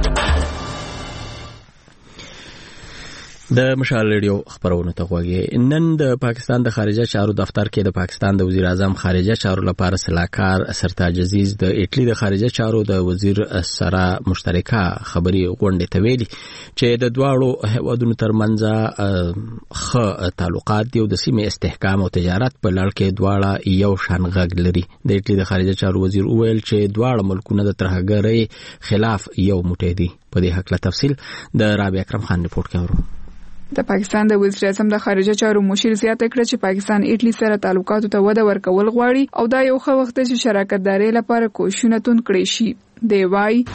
Speaker 1: د مشال ریډیو خبرونه ته غوږی. نن د پاکستان د خارجه چارو دفتر کې د پاکستان د وزیر اعظم خارجه چارو لپاره سلاکار سرتاج عزیز د ایټلی د خارجه چارو د وزیر سره مشترکه خبري غونډه ته ویلي چې د دواړو هیوادونو ترمنځ ښه تعلقات دي او د سیمې استحکام او تجارت په لړ کې دواړه یو شان غږ لري. د ایټلی د خارجه چارو وزیر وویل چې دواړه ملکونه د ترهګرۍ خلاف یو موټی دي. په دې حق له تفصیل د رابع اکرم خان رپورټ کوي.
Speaker 6: د پاکستان د وزیر اعظم د خارجه چارو مشیر زیاته کړه چې پاکستان ایټلی سره تعلقاتو ته وده ورکول غواړي او دا یو ښه وخت دی چې شراکت داري لپاره کوښښونه توند کړي شي. دی وايي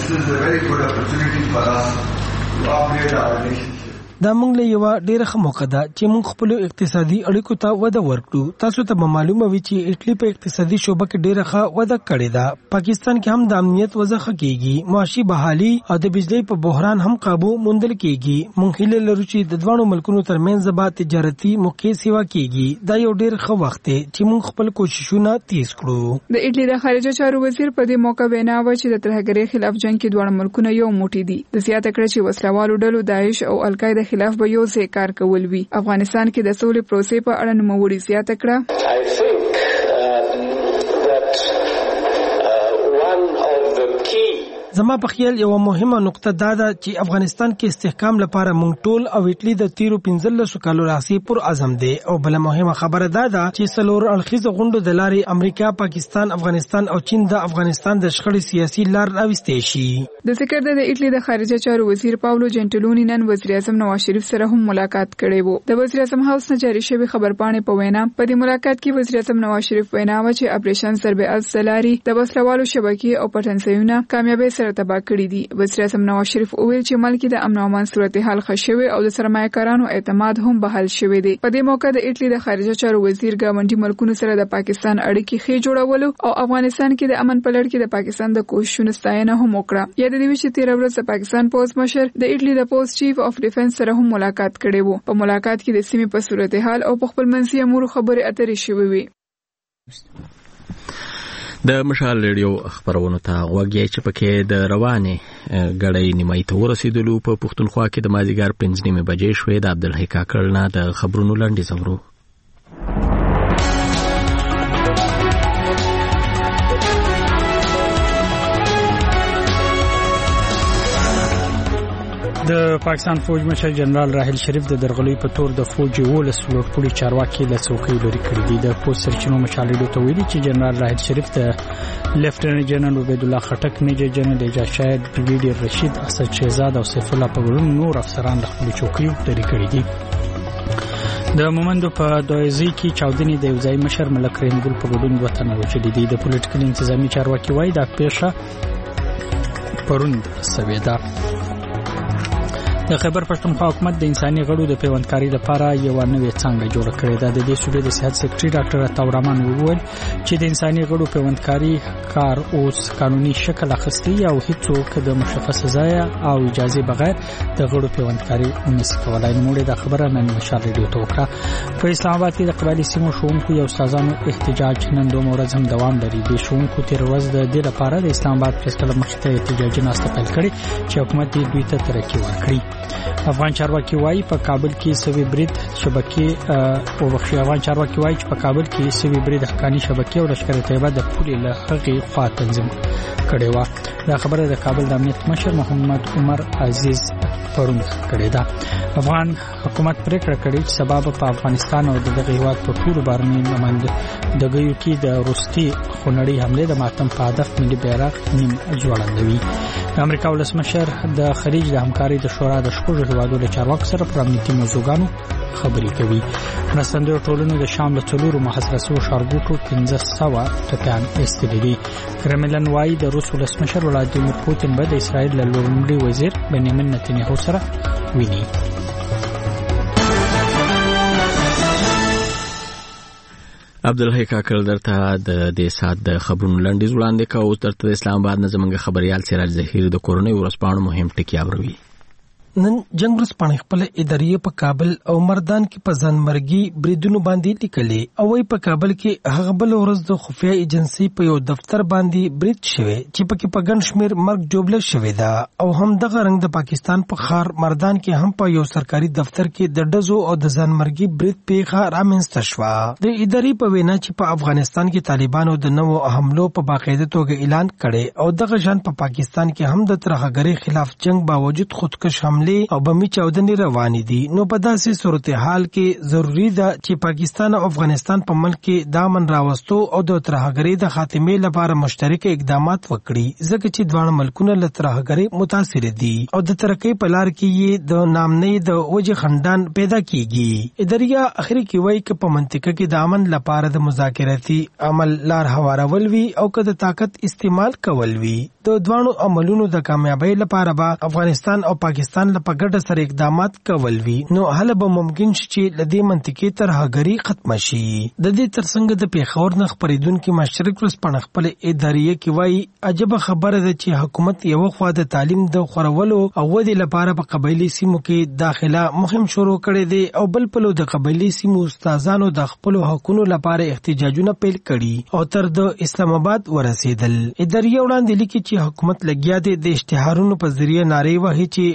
Speaker 19: دا موږ له یو ډیره ښه موقع ده چې موږ خپل اقتصادي اړیکو ته وده ورکړو. تاسو ته معلومه وي چې ایټلی په اقتصادي شوبه کې ډیره ښه وده کړې ده. پاکستان کې هم د امنیت وضع کېږي، معاشي بحالي او د بجلی په بحران هم قابو موندل کېږي. موږ هیله لرو چې د دوه ملکونو ترمنځ به تجارتي موقع سیوا کېږي. دا یو ډیر ښه وخت دی چې موږ خپل کوششونه تیز کړو.
Speaker 6: د ایټلی د خارجه چارو وزیر په دې موقع وینا وکړه چې د ترهګرۍ خلاف جنگ کې دوه ملکونه یو موټی دي. د زیاته کړه چې وسلوالو ډلو داعش او القاعده خلاف به یو ځای کار کول وي. افغانستان کې د سولې پروسې په اړه نوموړي زیاته کړه
Speaker 19: زما په خیال یو مهمه نقطه دا ده چې افغانستان کې استحکام لپاره مونږ ټول او ایټلی د تیرو 15 کالو راهیسې پر عزم دي او بل مهمه خبره دا ده چې څلور اړخیز غونډو د لارې امریکا، پاکستان، افغانستان او چین د افغانستان د شخړې سیاسي لار راوستي شي.
Speaker 6: د ذکر د ایټلی د خارجه چارو وزیر پاولو جنټلونی نن وزیر اعظم نواز شریف سره هم ملاقات کړې وو. د وزیر اعظم هاوس نه جاری شوی خبرپاڼې په وینا په دې ملاقات کې وزیر اعظم نواز شریف وینا و چې اپریشن ضرب الزلاری د وسلوالو شبکې او پټنځایونه کامیابی سره تباه کړي دي. وزیر اعظم نواز شریف وویل چې ملک د امن او امان صورتحال ښه شوی او د سرمایه‌کارانو اعتماد هم بحال شوی دی. په دې موقع د ایټلی د خارجه چارو وزیر ګاونډي ملکونو سره د پاکستان اړیکې ښې جوړولو او افغانستان کې د امن په لړ کې د پاکستان د کوښښونو ستاینه هم وکړه. یا د دې چې 13 ورځې د پاکستان پوز مشر د ایټلی د پوز چیف اف ډیفنس سره هم ملاقات کړي وو. په ملاقات کې د سیمې په صورتحال او په خپلمنځي امورو خبرې اترې شوې وي.
Speaker 1: د مشال ریډیو خبرونو ته وګورئ چې پکې د روانې غړې نیمای ته ورسېدلو په پښتونخوا کې د مازیګر 5:30 بجې شوې. د عبدالحی کاکړ نه د خبرونو لاندې زمرو.
Speaker 2: د پاکستان فوج مشر جنرال راحیل شریف د درغلي په تور د فوج 11 لوړپوړي چارواکي له څوکۍ لري کړی دي. د پوسټ سرچینو مشالېدو ته ویلي چې جنرال راحیل شریف د لیفټننټ جنرال عبید الله خټک، میجر جنرال اعجاز شاهد، بریګیډیر رشید، اسد شهزاد او سیف الله پګړون نور افسران د خپل چوکیو لري کړی دي. د مومندو په دویزي کې چاودنې د یوځای مشر ملک رحیم ګل په ګډون وطن وچلې دي. د پولیټیکل انتظامی چارواکي وایي دا پیښه پروند سویدا. د خیبر پښتونخوا حکومت د انساني غړو د پیوندکاري لپاره یو نوې څانګه جوړه کړې ده. د دې صوبې د صحت سکرټري ډاکټر عطا رحمان وویل چې د انساني غړو پیوندکاري کار اوس قانوني شکل اخیستی او هیڅوک د مشخصه ځای او اجازه بغیر د غړو پیوندکاري نشي کولای. نوموړي د خبره نن مشال ریډیو ته وکړه. په اسلام آباد کې د قبایلي سیمو ښوونکو او استادانو احتجاج نن دوه ورځې هم دوام لري. د ښوونکو تیر ورځ د دې لپاره د اسلام آباد پریس کلب مخې ته احتجاجي ناسته پیل کړې چې حکومت دې دوی ته ترقی ورکړي. افغان چارواکي وایي په کابل کې سوي برید شبکې او بخښي افغان چارواکي وایي چې په کابل کې سوي برید حقاني شبکې او لشکره طیبه د پولې له هغې خوا تنظیم کړې و. دا خبره د کابل د امنیت مشر محمد عمر عزیز پرون کړې ده. افغان حکومت پریکړه کړې چې سبب په افغانستان او دغه هیواد په ټولو بهرنیو نمائندګیو کې د روسي خونړۍ حمله د ماتم په هدف ملي بیرغ نیم ځوړندوي. د امریکا ولسمشر د خلیج د همکارۍ د شورا د شپږ هیوادو له چارواکو سره پر امنیتي موضوعګانو خبرې کوي. مرستندویو ټولنو د شام له 4 محاصره شوو ښارګوټو 1500 ټپیان ایستلي دي. کرملن وایي د روس ولسمشر ولادیمیر پوتین به د اسرائیل له لومړي وزیر بنیامین نتنیاهو سره ویني.
Speaker 1: عبدالحی کاکړ درته د دې سات د خبرونو لاندې وړاندې کوو. درته د اسلام آباد نه زموږ خبريال سراج ظهیر د کورونی ورسپانو مهم ټکی اوري.
Speaker 19: نن جنگ ورځپاڼې خپل ادارې په کابل او مردان کې په ځانمرګي بریدونو باندې لیکلي او په کابل کې هغه بل ورځ د خفیه ایجنسی په یو دفتر باندې برید شوی چې پکې په ګڼ شمیر مرګ جوړل شوی دا او هم دغه رنګ د پاکستان په خار مردان کې هم په یو سرکاري دفتر کې د ډزو او د ځانمرګي برید پیښه رامنځته شوه. د ادارې په وینا چې په افغانستان کې طالبانو د نوو حملو په باقاعده توګه اعلان کړي او دغه ځان په پاکستان کې هم د ترهګرۍ خلاف جنگ باوجود خودکش حمله او بمي چاودنې روانې دي. نو په داسې صورتحال کې ضروری ده چې پاکستان او افغانستان په ملک کې د امن راوستو او د ترهګرۍ د خاتمې لپاره مشترک اقدامات وکړي ځکه چې دواړه ملکونه له ترهګرۍ متاثر دي او د ترقۍ په لار کې یې د نامنۍ د وجه خندان پیدا کیږي. اداریا اخري کې وایي چې په منطقه کې د امن لپاره د مذاکراتي عمل لار هوارول وي او که د طاقت استعمال کول وي. د دوانو عملونو د کامیابی لپاره به افغانستان او پاکستان لپاره ګډ سره اقدامات کول وي. نو هله به ممکن شي چې لدې منطقې ترهګري ختم شي. د دې ترڅنګ د پیښور نه خبرېدونکو مشرک ورسپانه خپل ادارې کې وایي عجب خبره ده چې حکومت یو خوا د تعلیم د خورولو او ودې لپاره په قبایلی سیمو کې داخله مهم شروع کړي دي او بل پلو د قبایلی سیمو استادانو د خپل حقوقو لپاره احتجاجونه پیل کړي او تر د اسلام آباد ورسېدل. ادارې وړاندې لیکي چې حکومت لګیا دی د اشتهارونو په ذریعہ نارې وهي چې پړې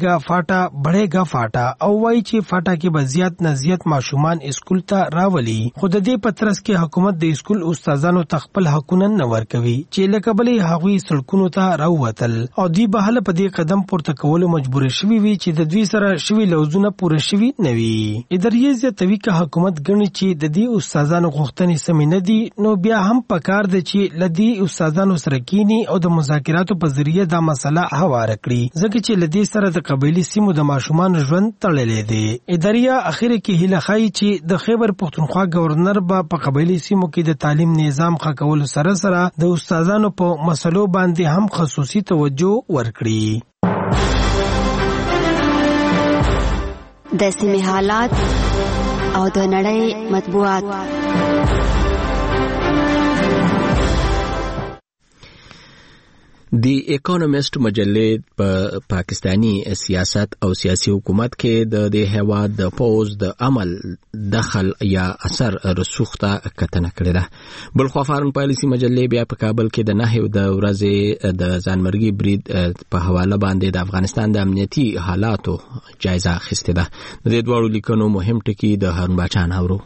Speaker 19: بڑھےگا فاټا او وایي چې فاټا کې به زیات نه زیات ماشومان اسکول ته راولي. خو د دې پترس کې حکومت د اسکول استادانو ته خپل حقونه نه ورکوي چې لکه بلې هغوی سړکونو ته راووتل او دوی به هله په دې قدم پورته کولو مجبور شوي وي چې د دوی سره شوي لوزونه پوره شوي نه وي. اداریه زیاتوي که حکومت ګڼي چې د دې استادانو غوښتنې سمې نه دي نو بیا هم پکار ده چې له دې استادانو سره کینی او د مذاکراتو په ذریعه دا مسله هواره کړي ځکه چې له دې سره د قبایلي سیمو د ماشومان ژوند تړلی دی. اداریه اخر کې هیله ښایي چې د خیبر پښتونخوا گورنر به په قبایلي سیمو کې د تعلیم نظام ښه کولو سره سره د استادانو په مسلو باندې هم خصوصي توجه ورکړي.
Speaker 9: د سیمې حالات او د نړۍ مطبوعات.
Speaker 1: دی اکونومیست مجلې په پاکستانی سیاست او سیاسي حکومت کې د دې هیواد د پوز د عمل دخل یا اثر رسوخته کتنه کړې ده. بلخوا فارن پالیسی مجلې بیا په کابل کې د 9 د ورځې د ځانمرګي برید په حواله باندې د افغانستان د امنیتي حالاتو جایزه اخیستې ده. د دې دوړو لیکنو مهم ټکي د هارون باچا ناورو.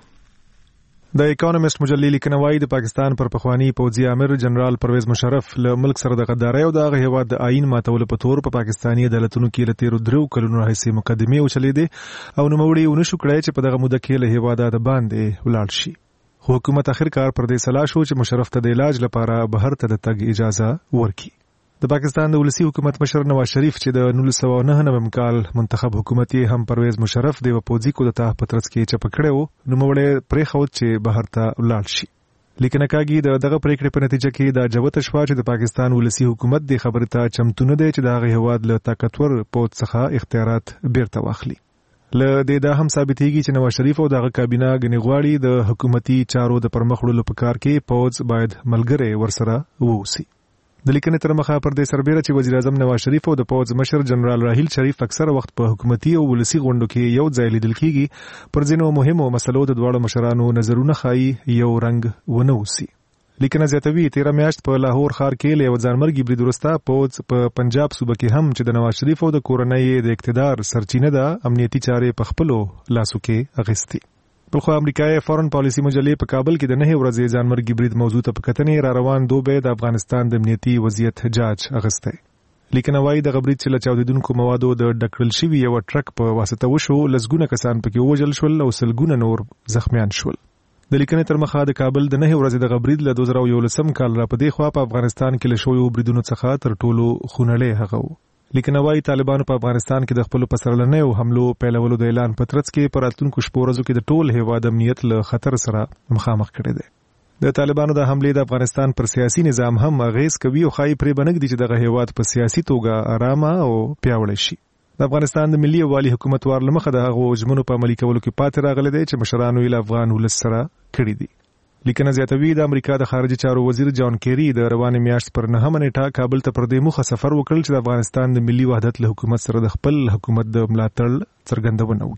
Speaker 10: د اکونومیست مجلې لیکنه وايي د پاکستان پر پخوانی پوځي امیر جنرال پرویز مشرف له ملک سره د غدارۍ او د هغه هیواد د آئین ماتولو په تور په پاکستاني عدالتونو کې له 13 کلونو راهیسې مقدمې وچلېدې او نوموړي ونشو کړی چې په دغه موده کې له هیواده د باندې ولاړ شي. خو حکومت اخرکار پر دې سلا شو چې مشرف ته د علاج لپاره بهر ته د تګ اجازه ورکړي. د پاکستان د ولسی حکومت مشر نواز شریف چې د 1999 کال منتخب حکومت یې هم پرویز مشرف د پوځي کودتا په ترڅ کې چپ کړو نو موږ پرې خو چې بهر ته ولاړ شي. لیکنه کاږي دغه پریکړې په نتیجه کې د جوت شوا چې د پاکستان ولسی حکومت د خبرې ته چمتو نه دی چې د هغه هواد له طاقتور پوځ څخه اختیارات بیرته واخلي. له دې دا هم ثابتېږي چې نواز شریف او دغه کابینه غنی غواړي د حکومتي چارو د پرمخ وړلو په کار کې پوځ باید ملګری ورسره ووسی. د لیکنې تر مخه پر دې سربېره چې وزیر اعظم نواز شریف او د پوځ مشر جنرال راحیل شریف اکثره وخت په حکومتي او ولسی غونډو کې یو ځای لیدل کیږي پر ځینو مهمو مسلو د دواړو مشرانو نظرونه ښایي یو رنګ ونه وسی. لیکنه زیاتوي 13 میاشت په لاهور ښار کې له ځانمرګي برید وروسته پوځ په پنجاب صوبه کې هم چې د نواز شریف او د کورنۍ د اقتدار سرچینه ده امنیتي چارې په خپلو لاسو کې اغستې. بلخو امریکای فارن پالیسی مجلې په کابل کې د 9 ورځې ځانمرګي برید موضوع ته په کتنې را روان دوبه د افغانستان د امنیتي وضعیت جاج اغسته. لیکنه وايي د غبرید چې له چاودیدونکو موادو د ډکړل شوی یو ټرک په واسطه وشو لسګونه کسان پکې وژل شول او سلګونه نور زخمیان شول. د لیکنې تر مخه د کابل د 9 ورځې د غبرید له 2011 کال را په دې خوا په افغانستان کې له شویو بریدونو څخه تر ټولو خونړی هغه و. لیکنه وايي طالبانو په افغانستان کې د خپل پسرلنیو حملو پیلولو د اعلان په ترڅ کې پر راتلونکو شپو ورځو کې د ټول هیواد امنیت له خطر سره مخامخ کړي دي. د طالبانو د حملې د افغانستان پر سیاسي نظام هم اغیز کوي او خای پرې بنګ دي چې دغه هیواد په سیاسي توګه آرامه او پیاوړی شي. د افغانستان د ملي والی حکومت وار لمخه د هغو ژمنو په عملي کولو کې پاتې راغلي دي چې مشرانو یې افغان ولس سره کړی دي. لیکنه زیاتوي د امریکا د خارجي چارو وزیر جان کیری د روانې میاشت پر 9 نیټه کابل ته پر دې موخه سفر وکړ چې د افغانستان د ملي وحدت له حکومت سره د خپل حکومت د ملاتړ څرګندونه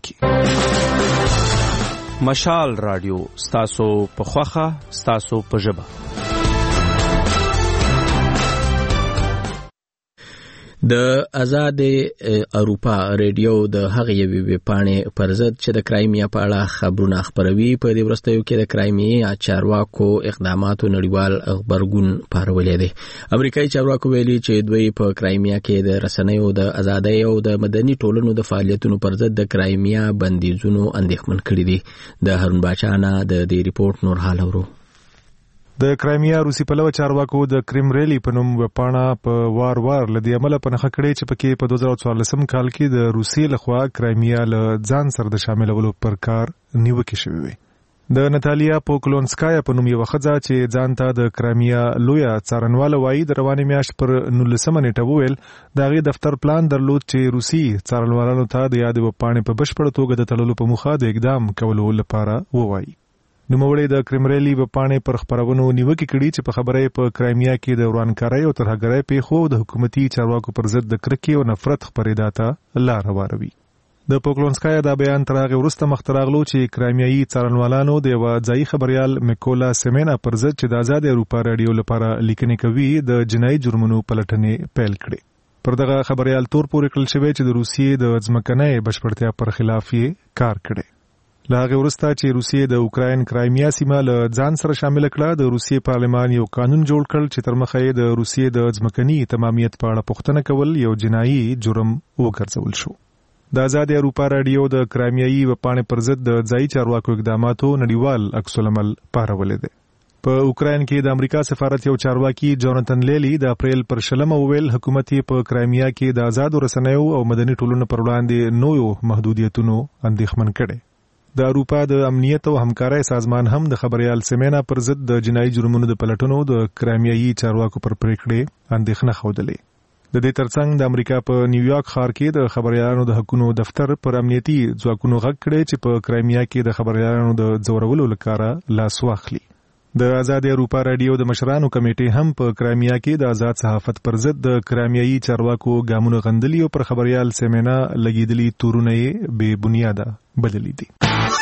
Speaker 10: وکړي.
Speaker 13: مشال رادیو ستاسو په خوخه ستاسو په ژبه.
Speaker 1: د آزاد اروپا ریډیو د هغې یوې پاڼې پر ضد چې د کرایمیا په اړه خبرونه خپروي په دې وروستیو کې د کرایمیا چارواکو اقداماتو نړیوال غبرګون پارولی دی. امریکایي چارواکو ویلي چې دوی په کرایمیا کې د رسنیو د ازادۍ او د مدني ټولنو د فعالیتونو پر ضد د کرایمیا بندیزونو اندېښمن کړي دي. د هارون باچا نه د دې ریپورت نور حال اورو.
Speaker 10: د کرایمیا روسي پلوه چارواکو د کریم ریلی په نوم وپاڼه په وار لدی عمله په نخښه کړې چې پکې په 2014 کال کې د روسي لخوا کرایمیا له ځان سره د شاملولو پر کار نیوکه شوې وي. د ناتالیا پوکلونسکایا په نوم یو ښځه چې ځان ته د کرایمیا لویه څارنواله وایي د روانې میاشت پر 19 نیټه وویل د هغې دفتر پلان درلود چې روسي څارنوالانو ته د یادې وپاڼې په بشپړه توګه د تړلو په موخه د اقدام کولو لپاره ووایي. نوموړی د کرمریلی په پاڼې پر خبرونو نیوکه کړي چې په خبره په کرایمیا کې د ورانکارۍ او ترهګرۍ پیښو د حکومتي چارواکو پر ضد د کرکې او نفرت خپرېدا ته لار هواروي. د پوکلونسکایا دا بیان تر هغه وروسته مخته راغلو چې کرایمیایي څارنوالانو د یو ځایي خبريال میکولا سیمینا پر ضد چې د آزاد اروپا رادیو لپاره لیکنې کوي د جنایي جرمونو پلټنې پیل کړې. پر دغه خبريال تور پورې کړل شوی چې د روسیې د ځمکنۍ بشپړتیا پر خلاف یې کار کړی. لا هغه وروسته چې روسیې د اوکراین کرایمیا سیمه له ځان سره شامل کړه، د روسیې پارلمان یو قانون جوړ کړ چې تر مخه یې د روسیې د ځمکني تمامیت په اړه پوښتنه کول یو جنایي جرم وګرځول شو. د آزاد اروپا رادیو د کرایمیایي وپاڼې پر ضد د ځایي چارواکو اقداماتو نړیوال عکس العمل پارولې ده. په اوکراین کې د امریکا سفارت یو چارواکي جوناتن لیلی د اپریل پر 20 ویل حکومت یې په کرایمیا کې د آزاد رسنیو او مدني ټولنو پر وړاندې نویو محدودیتونو اندېښمن کړي. د اروپا د امنیت او همکارۍ سازمان هم د خبريال سیمنا پر ضد د جنایي جرمونو د پلټنو د کرایمیایي چارواکو پر پریکړې اندېښنه خوده. د دې ترڅنګ د امریکا په نیویارک ښار کې د خبريالانو د حقوقو دفتر پر امنیتي ځواکونو غږ کړی چې په کرایمیا کې د خبريالانو د ځورولو لپاره لاس واخلي. د آزاد اروپا رادیو د مشرانو کمیټې هم په کرایمیا کې د آزاد صحافت پر ضد د کرایمیایي چارواکو ګامونه غندلي او پر خبريال سیمنا لګیدلي تورونه یې بې بنیاده بللي دي.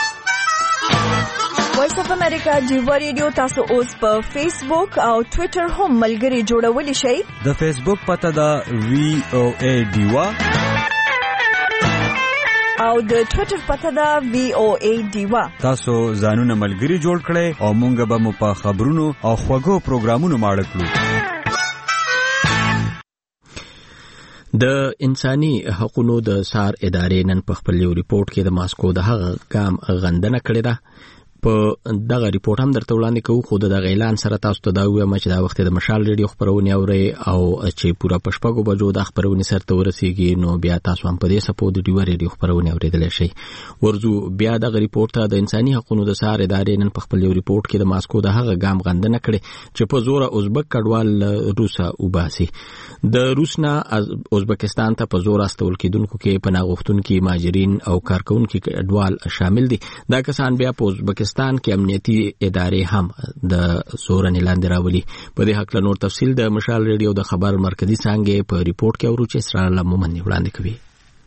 Speaker 7: وایس اف امریکا ډیوا ریډیو تاسو اوس په فیسبوک او ټوئیټر هم ملګري جوړولی شئ.
Speaker 12: د فیسبوک پته دا VOA ډیوا
Speaker 7: او د ټوئیټر پته دا VOA ډیوا.
Speaker 12: تاسو ځانونه ملګري جوړ کړئ او مونږ به مو په خبرونو او خوږو پروګرامونو ماړه کړو.
Speaker 1: د انساني حقوقو د سار ادارې نن په خپل یو ریپورت کې د ماسکو د هغه ګام غندنه کړې ده. په دغه ریپورت هم درته وړاندې کوو، خو د اعلان سره تاسو ته دا وایم چې دا وخت د مشال ریډیو خبرونه اوري او چې پورا پښپاګو بجو د خبرونه سره ورسیږي، نو بیا تاسو هم په دې سپو د ډیو ریډیو خبرونه اوریدل شي. ورزو بیا دغه ریپورت د انساني حقوقو د سار ادارې نن په خپل یو ریپورت کې د ماسکو د هغه ګام غندنه کړې چې په زور ازبک کډوال روسا وباسي. د روسنا ازبکستان ته په زور استول کېدونکو کې پناه غوښتونکي مهاجرین او کارکونکي کډوال شامل دي. دا کسان بیا په ازبکستان کې امنیتي ادارې هم د زورن لاندې راولي. په دې حق له نور تفصیل د مشال ریډیو د خبر مرکزی څنګه په ریپورت کې اورو چې اسرار الله مومن وړاندې کوي.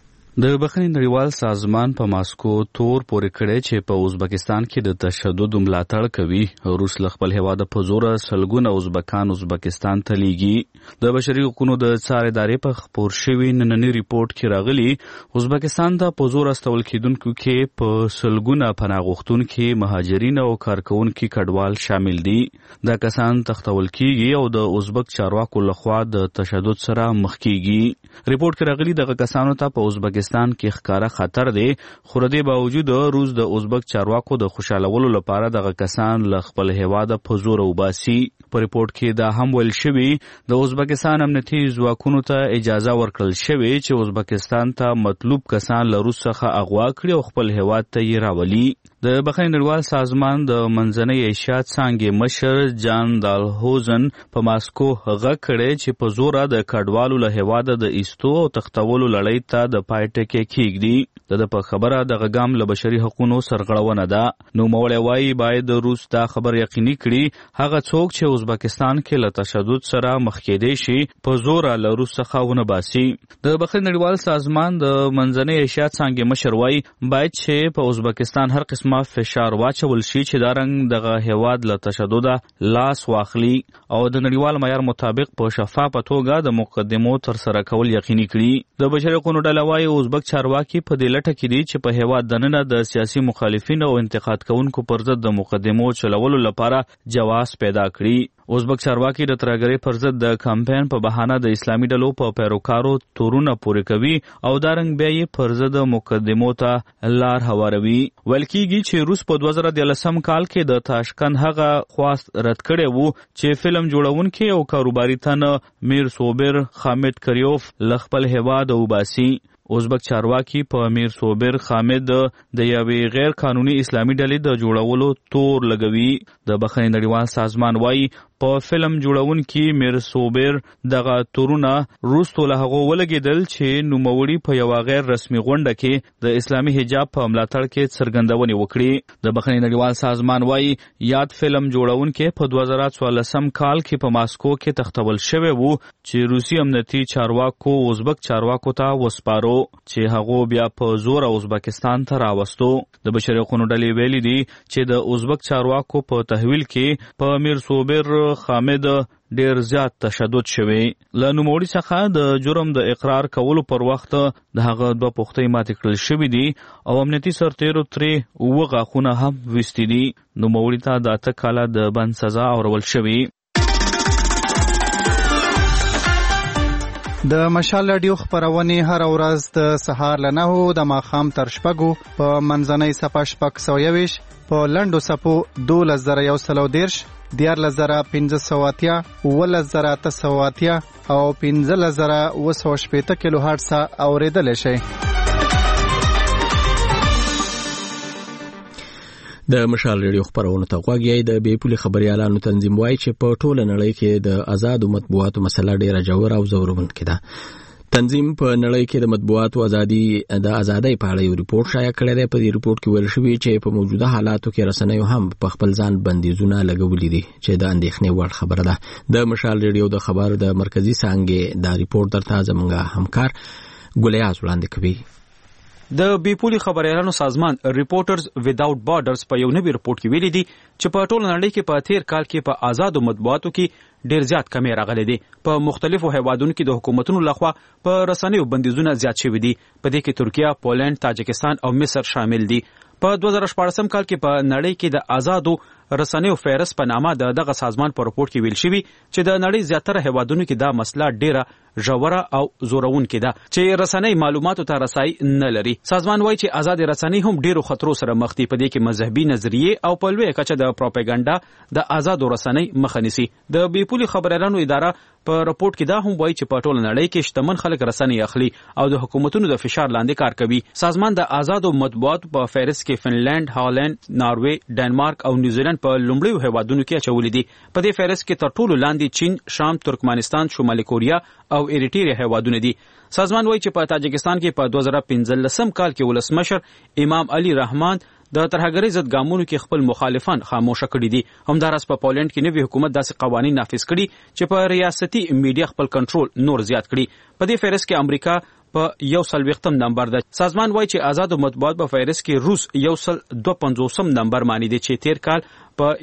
Speaker 13: د بخښنې نړیوال سازمان په ماسکو تور پورې کړی چې په ازبکستان کې د تشدد ملاتړ کوي. روس له خپل هیواد په زور سلګونه ازبکان ازبکستان ته لیږي. د بشري حقوقو د څار ادارې په خپور شوي نننی ریپورت کې راغلي ازبکستان ته په زور استول کېدونکو کې په سلګونه پناه غوښتونکي مهاجرین او کارکونکي کډوال شامل دي. دا کسان تختول کېږي او د ازبک چارواکو لخوا د تشدد سره مخ کېږي. ریپورت کې راغلي دغه کسانو ته په ازبکستان کې ښکارا خطر دی، خو د دې باوجود روس د ازبک چارواکو د خوشالولو لپاره دغه کسان له خپل هیواده په زور وباسي. په ریپورت کې دا هم ویل شوی د ازبکستان امنیتي ځواکونو ته اجازه ورکړل شوې چې ازبکستان ته مطلوب کسان له روس څخه اغوا کړي او خپل هیواد ته یې راولي. د بخښنې نړیوال سازمان د منځنۍ ایشیا څانګې مشر جان دالهوزن په ماسکو غږ کړی چې په زوره د کډوالو له هیواده د ایستو او تختولو لړۍ ته د پای ټکی کېږدي. د په خبره دغه ګام له بشري حقوقو سرغړونه ده. نوموړی وایي باید روس دا خبر یقیني کړي هغه څوک چې ازبکستان کې له تشدد سره مخ کېدی شي په زوره له روس څخه ونه باسي. د بخښنې نړیوال سازمان د منځنۍ ایشیا څانګې مشر وایي باید چې په ازبکستان هر قسم فشار واچول شي چې دا رنګ دغه هیواد له تشدد لاس واخلي او د نړیوال معیار مطابق په شفافه توګه د مقدمو تر سره کول یقیني کړي. د بشري حقوقو ډله وایي ازبک چارواکي په دې لټه کې دي چې په هیواد دننه د سیاسي مخالفین او انتقاد کوونکو پر ضد د مقدمو چلولو لپاره جواز پیدا کړي. ازبک چارواکي د ترهګرۍ پر ضد د کمپاین په بهانه د اسلامي ډلو په پیروکارو تورونه پورې کوي او دا رنګ بیا یې پر ضد مقدمو ته لار هواروي. ویل کېږي چې روس په 2013 کال کې د تاشکند هغه خواست رد کړی وو چې فلم جوړونکي او کاروباري تن میر صوبر خامد کریوف له خپل هیواد وباسي. ازبک چارواکي په امیر صوبر خامد د یوې غیر قانوني اسلامي ډلې د جوړولو تور لګوي. د بخښنې نړیوال سازمان وایي په فلم جوړونکي میر صوبر دغه تورونه روسو له هغه ولګیدل چې نوموړي په یو غیر رسمي غونډه کې د اسلامي حجاب په ملاتړ کې څرګندونې وکړي. د بخښنې نړیوال سازمان وایي یاد فلم جوړونکي په 2014 کال کې په ماسکو کې تختول شوی وو چې روسي امنیتي چارواکو ازبک چارواکو ته وسپارو. چې هغه بیا په زور ازبکستان ته راوستو. د بشري حقوقو ډلې ویلي دي چې د ازبک چارواکو په تحویل کې په امیر صابر حامد ډیر زیات تشدد شوی. له نوموړي څخه د جرم د اقرار کولو پر وخت د هغه 2 پوښتنې ماتې کړل شوې دي او امنیتي سرتیرو ترې 9 غاښونه هم ویستي دي. نوموړي ته د 8 کاله د بند سزا اورول شوې.
Speaker 14: د مشال رادیو خبرونه هر ورځ د سهار له 9 د ماښام تر 6 په منځنۍ صفه 620 په لنډو صفو 2110 14580 11880 او 15780 کیلو هرتز اوریدل شي.
Speaker 1: د مشال ریډیو خبرونه ته غوږی د بې پولي خبريالانو تنظیم وایي چې په ټوله نړۍ کې د آزاد مطبوعاتو مسله ډیره جوړه او زورونکې ده. تنظیم په نړۍ کې د مطبوعاتو ازادۍ په اړه یو ریپورت شایع کړی دی. په دې ریپورت کې ویل شوی چې په موجوده حالاتو کې رسنیو هم په خپل ځان بندیزونه لګولي دي چې د اندېښنې وړ خبره ده. د مشال ریډیو د خبر د مرکزی څانګې دا ریپورت درته زموږ همکار ګلیاز وړاندې کوي.
Speaker 15: د بیپولي خبريالانو سازمان ریپورټرز ویداوټ بارډرز په یو نوي ریپورت کې ویلي دي چې په ټوله نړۍ کې په 13 کال کې په آزادو مطبوعاتو کې ډیر زیات کمی راغلي دي. په مختلفو هیوادونو کې د حکومتونو لخوا په رسنیو بندیزونه زیات شوي دي. په دې کې ترکیه، پولند، تاجکستان او مصر شامل دي. په 2014 کال کې په نړۍ کې د آزادو رسنیو فهرست په نامه دغه سازمان په رپورت کې ویل شوی چې د نړۍ زیاتره هیوادونو کې دا مسله ډیره ژوره او زورونکې ده چې رسنۍ معلوماتو ته رسای نه لري. سازمان وایي چې آزاد رسنۍ هم ډیرو خطرو سره مخ دي. په دې کې مذهبي نظریې او په لویه کچه د پروپاګاندا د آزاد رسنۍ مخه نیسي. د بیپولي خبريالانو اداره په رپورت کې دا هم وایي چې په ټوله نړۍ کې شتمن خلک رسنۍ اخلي او د حکومتونو د فشار لاندې کار کوي. سازمان د آزادو مطبوعاتو په فهرست کې فنلند، هالند، ناروې، ډنمارک او نیوزیلند په لومړیو هیوادونو کې اچولې دي. په دې فهرست کې تر ټولو لاندې چین، شام، ترکمنستان، شمالي کوریا او ایریټریا هیوادونه دي. سازمان وایي چې په تاجکستان کې په 2015 کال کې ولسمشر امام علي رحمان د ترهګرۍ ضد ګامونو کې خپل مخالفان خاموشه کړي دي. همداراز په پولند کې نوی حکومت داسې قوانين نافذ کړي چې په ریاستي میډیا خپل کنټرول نور زیات کړي. په دې فهرست کې امریکا په 140 نمبر ده. سازمان وایي چې آزاد مطبوعات په فهرست کې روس 152 نمبر مانی دي چې 13 کال په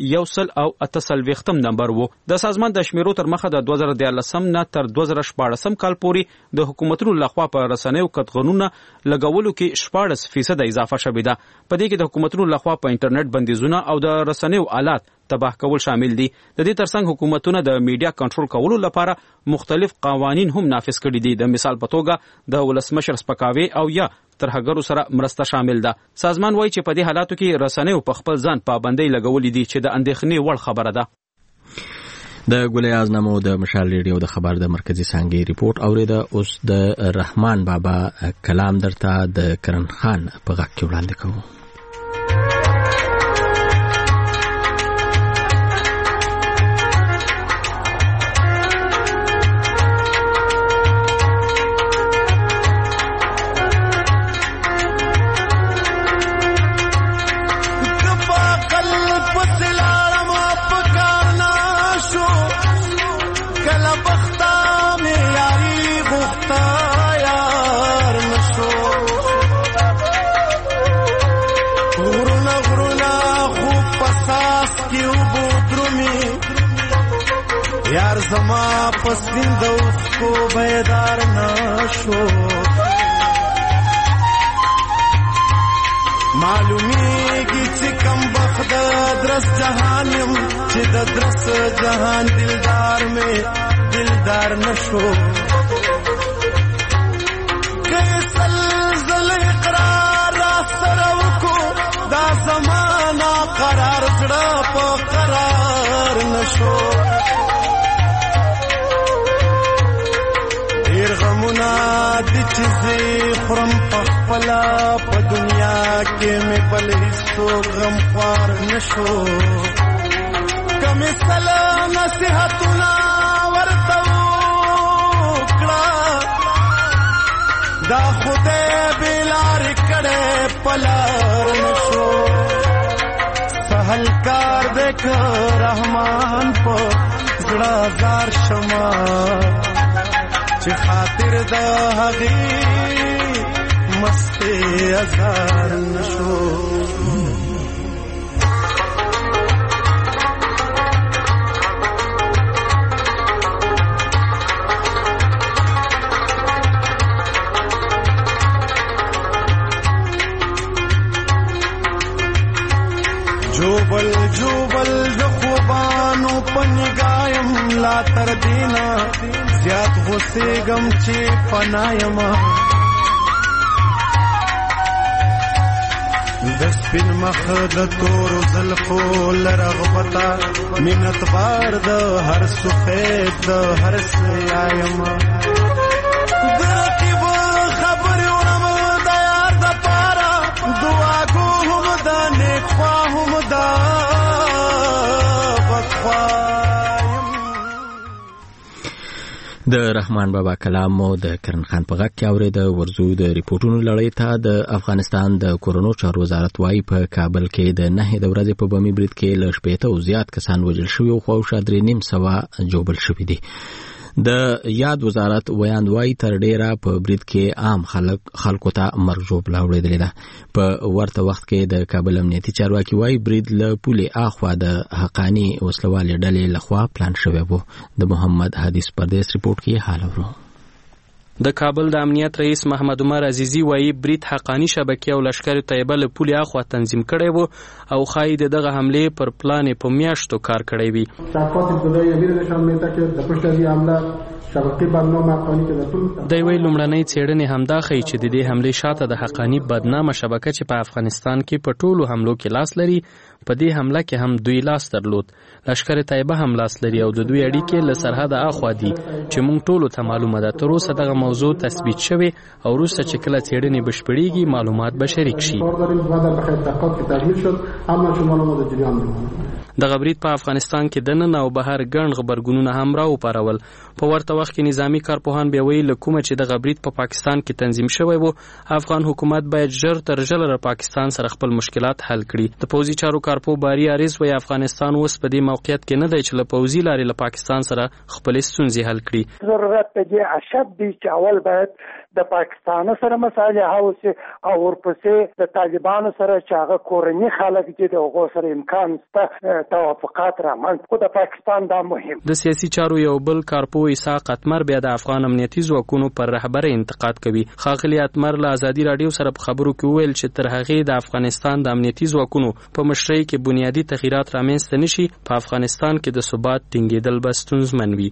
Speaker 15: 148 نمبر وو. د سازمان د شمیرو تر مخه د 2013 نه تر 2014 کال پورې د حکومتونو لخوا په رسنیو قطغنونه لګولو کې 14% اضافه شوې ده. په دې کې د حکومتونو لخوا په انټرنیټ بندیزونه او د رسنیو آلات تباه کول شامل دي. د دې ترڅنګ حکومتونه د میډیا کنټرول کولو لپاره مختلف قوانین هم نافذ کړي دي. د مثال په توګه د ولسمشر سپکاوي او یا ترهګرو سره مرسته شامل ده. سازمان وایي چې په دې حالاتو کې رسنیو په خپل ځان پابندۍ لګولې دي چې د اندېښنې وړ خبره ده.
Speaker 1: د ګلیاز نامو د مشال ریډیو د خبر د مرکزی څانګې ریپورت اوریده. اوس د رحمان بابا کلام درته د کرن خان په غږ کې وړاندې کوو.
Speaker 16: یار زما پسین د اوس کو بیدار نشو معلومیږي چې کم بخت درس جهانم چې د درس جهان دلدار میں دلدار نشو کیسل زل اقرار را سرو کو دا زمانہ قرار زړه په قرار نشو ډیر غمونه د چیزې خورم په خپله په دنیا کې مې بل هیڅوک غمخوار نشو که مې سله نصیحتونه ورته وکړه دا خدای بې لارې کړی په لار نشو سهل کار دی که رحمان په زړه زار شمه چې خاطر د هغې مسته هزار نشو جوبل جوبل د خوبانو پنګایم لا تر دینا زیات غسېګم چې فنایم د سپین مخ د تور زلفو لرغبتا منت بار د هر سفید د هر سیایم درکې و خبر ورم د یار د پارا دعا کوم د نیک خواهم دا بخوایم.
Speaker 1: د رحمان بابا کلام مو د کرن خان په غږ کې اورید. ورزو د ریپورتونو لړۍ ته د افغانستان د کورونو چارو وزارت وايي په کابل کې د 9 د ورځې په بمي برید کې ل 80 او زیات کسان وژل شوي او خو شادري نیم سوا جوړل شوي دي. د یاد وزارت وایي تر ډیره په برید کې عام خلکو ته مرګ ژوبله وړېدلې ده. په ورته وخت کې د کابل امنیتي چارواکي وايي برید له پولې اخوا د حقانی وسلوالې ډلې لخوا پلان شوی و. د محمد حدیث پردیس ریپورت کې حال ورو.
Speaker 8: د کابل د امنیت رئیس محمد عمر عزیزی وایي برید حقانی شبکې او لشکر طیبه له پولې اخوا تنظیم کړی و او ښایي دغه حملې پر پلان په میاشتو کار کړی وي. دوی ویل لومړنۍ څېړنې همدا ښیي چې د دې حملې شاته د حقانی بدنامه شبکه چې په افغانستان کې په ټولو حملو کې لاس لري په دې حمله کې هم دوی لاس درلود. لشکر طیبه هم لاس لري او د دوی اړیکې له سرحد اخوا دي چې موږ ټولو ته معلومه ده. تر اوسه دغه موضوع تثبیت شوی او وروسته چې کله څېړنې بشپړېږي معلومات به شریک شي. دغه برید په افغانستان کې دننه او بهر ګڼ غبرګونونه هم راوپارول. په ورته وخت کې نظامی کارپوهان بیا ویل له کومه چې دغه برید په پاکستان کې تنظیم شوی و افغان حکومت باید ژر تر ژره له پاکستان سره خپل مشکلات حل کړي. د پوځي چارو کارپو باری عارض وایي افغانستان اوس په دې موقعیت کې نه دی چې له پوځي لارې له پاکستان سره خپلې ستونزې حل کړي.
Speaker 17: ضرورت دی اشد دی چې اول باید د پاکستان سره مسایل هاوسي او ورپسې د طالبانو سره چې هغه کورني خلک دي د هغو سره امکان شته توافقات رامنځته کړي. د پاکستان دا مهم. د سیاسي چارو یو بل کارپو اسحاق اتمر بیا د افغان امنیتي ځواکونو پر رهبرۍ انتقاد کوي. ښاغلي اتمر له ازادي راډیو سره په خبرو کې وویل چې تر هغې د افغانستان د امنیتي ځواکونو په مشرۍ کې بنیادي تغییرات رامنځته نشي په افغانستان کې د ثبات ټینګېدل به ستونزمن وي.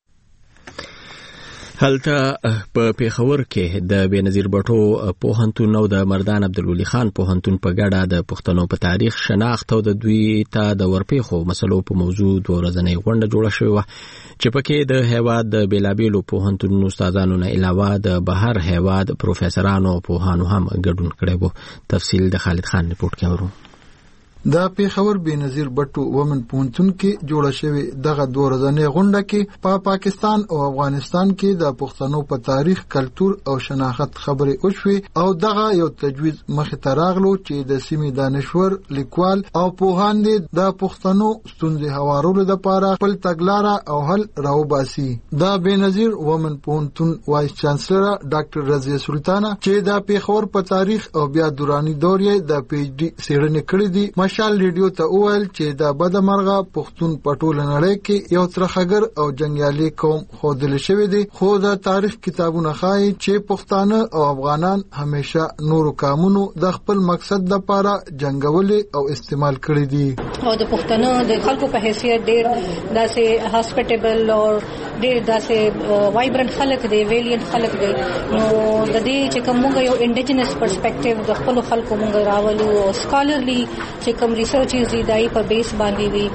Speaker 1: هلته په پیښور کې د بېنظیر بټو پوهنتون او د مردان عبدالولي خان پوهنتون په ګډه د پښتنو په تاریخ شناخت او د دوی ته د ورپېښو مسلو په موضوع د ورځنۍ غونډه جوړه شوې وه چې پکې د هیواد د بېلابېلو پوهنتونونو استادانو نه علاوه د بهر هیواد پروفیسورانو او پوهانو هم ګډون کړی و. تفصیل د خالد خان ریپورت کې اورو.
Speaker 18: د پیښور بېنظیر بټو ومن پوهنتون کې جوړه شوې دغه دوه ورځنۍ غونډه کې په پاکستان او افغانستان کې د پښتنو په تاریخ، کلتور او شناخت خبرې وشوې او دغه یو تجویز مخې ته راغلو چې د سیمې دانشور، لیکوال او پوهان دې د پښتنو ستونزې هوارولو لپاره خپل تګلاره او حل راوباسي. د بېنظیر ومن پوهنتون وایس چانسلر ډاکټر رضیه سلطانه چې د پیښور په تاریخ او بیا دوراني دور یې د پی ایچ ډي څېړنې کړې دي مشال ریډیو ته وویل چې د بدمرغه پښتون په ټوله نړۍ کې یو ترخګر او جنگیالي قوم ښودل شوی دی، خو د تاریخ کتابونه ښایي چې پښتانه او افغانان همیشه نورو قومونو د خپل مقصد لپاره جنگولي او استعمال کړی دي.
Speaker 24: او د پښتنو د خلکو په حیثیت ډېر داسې هاسپټیبل او ډېر داسې وایبرنت خلک دی، ویلینټ خلک دی. نو د دې چې کوم یو انډیجنس پرسپیکټیو د خپل خلکو مونږ راولو او سکالرلی چې کوم ریسرچز دي دای په بیس باندې وي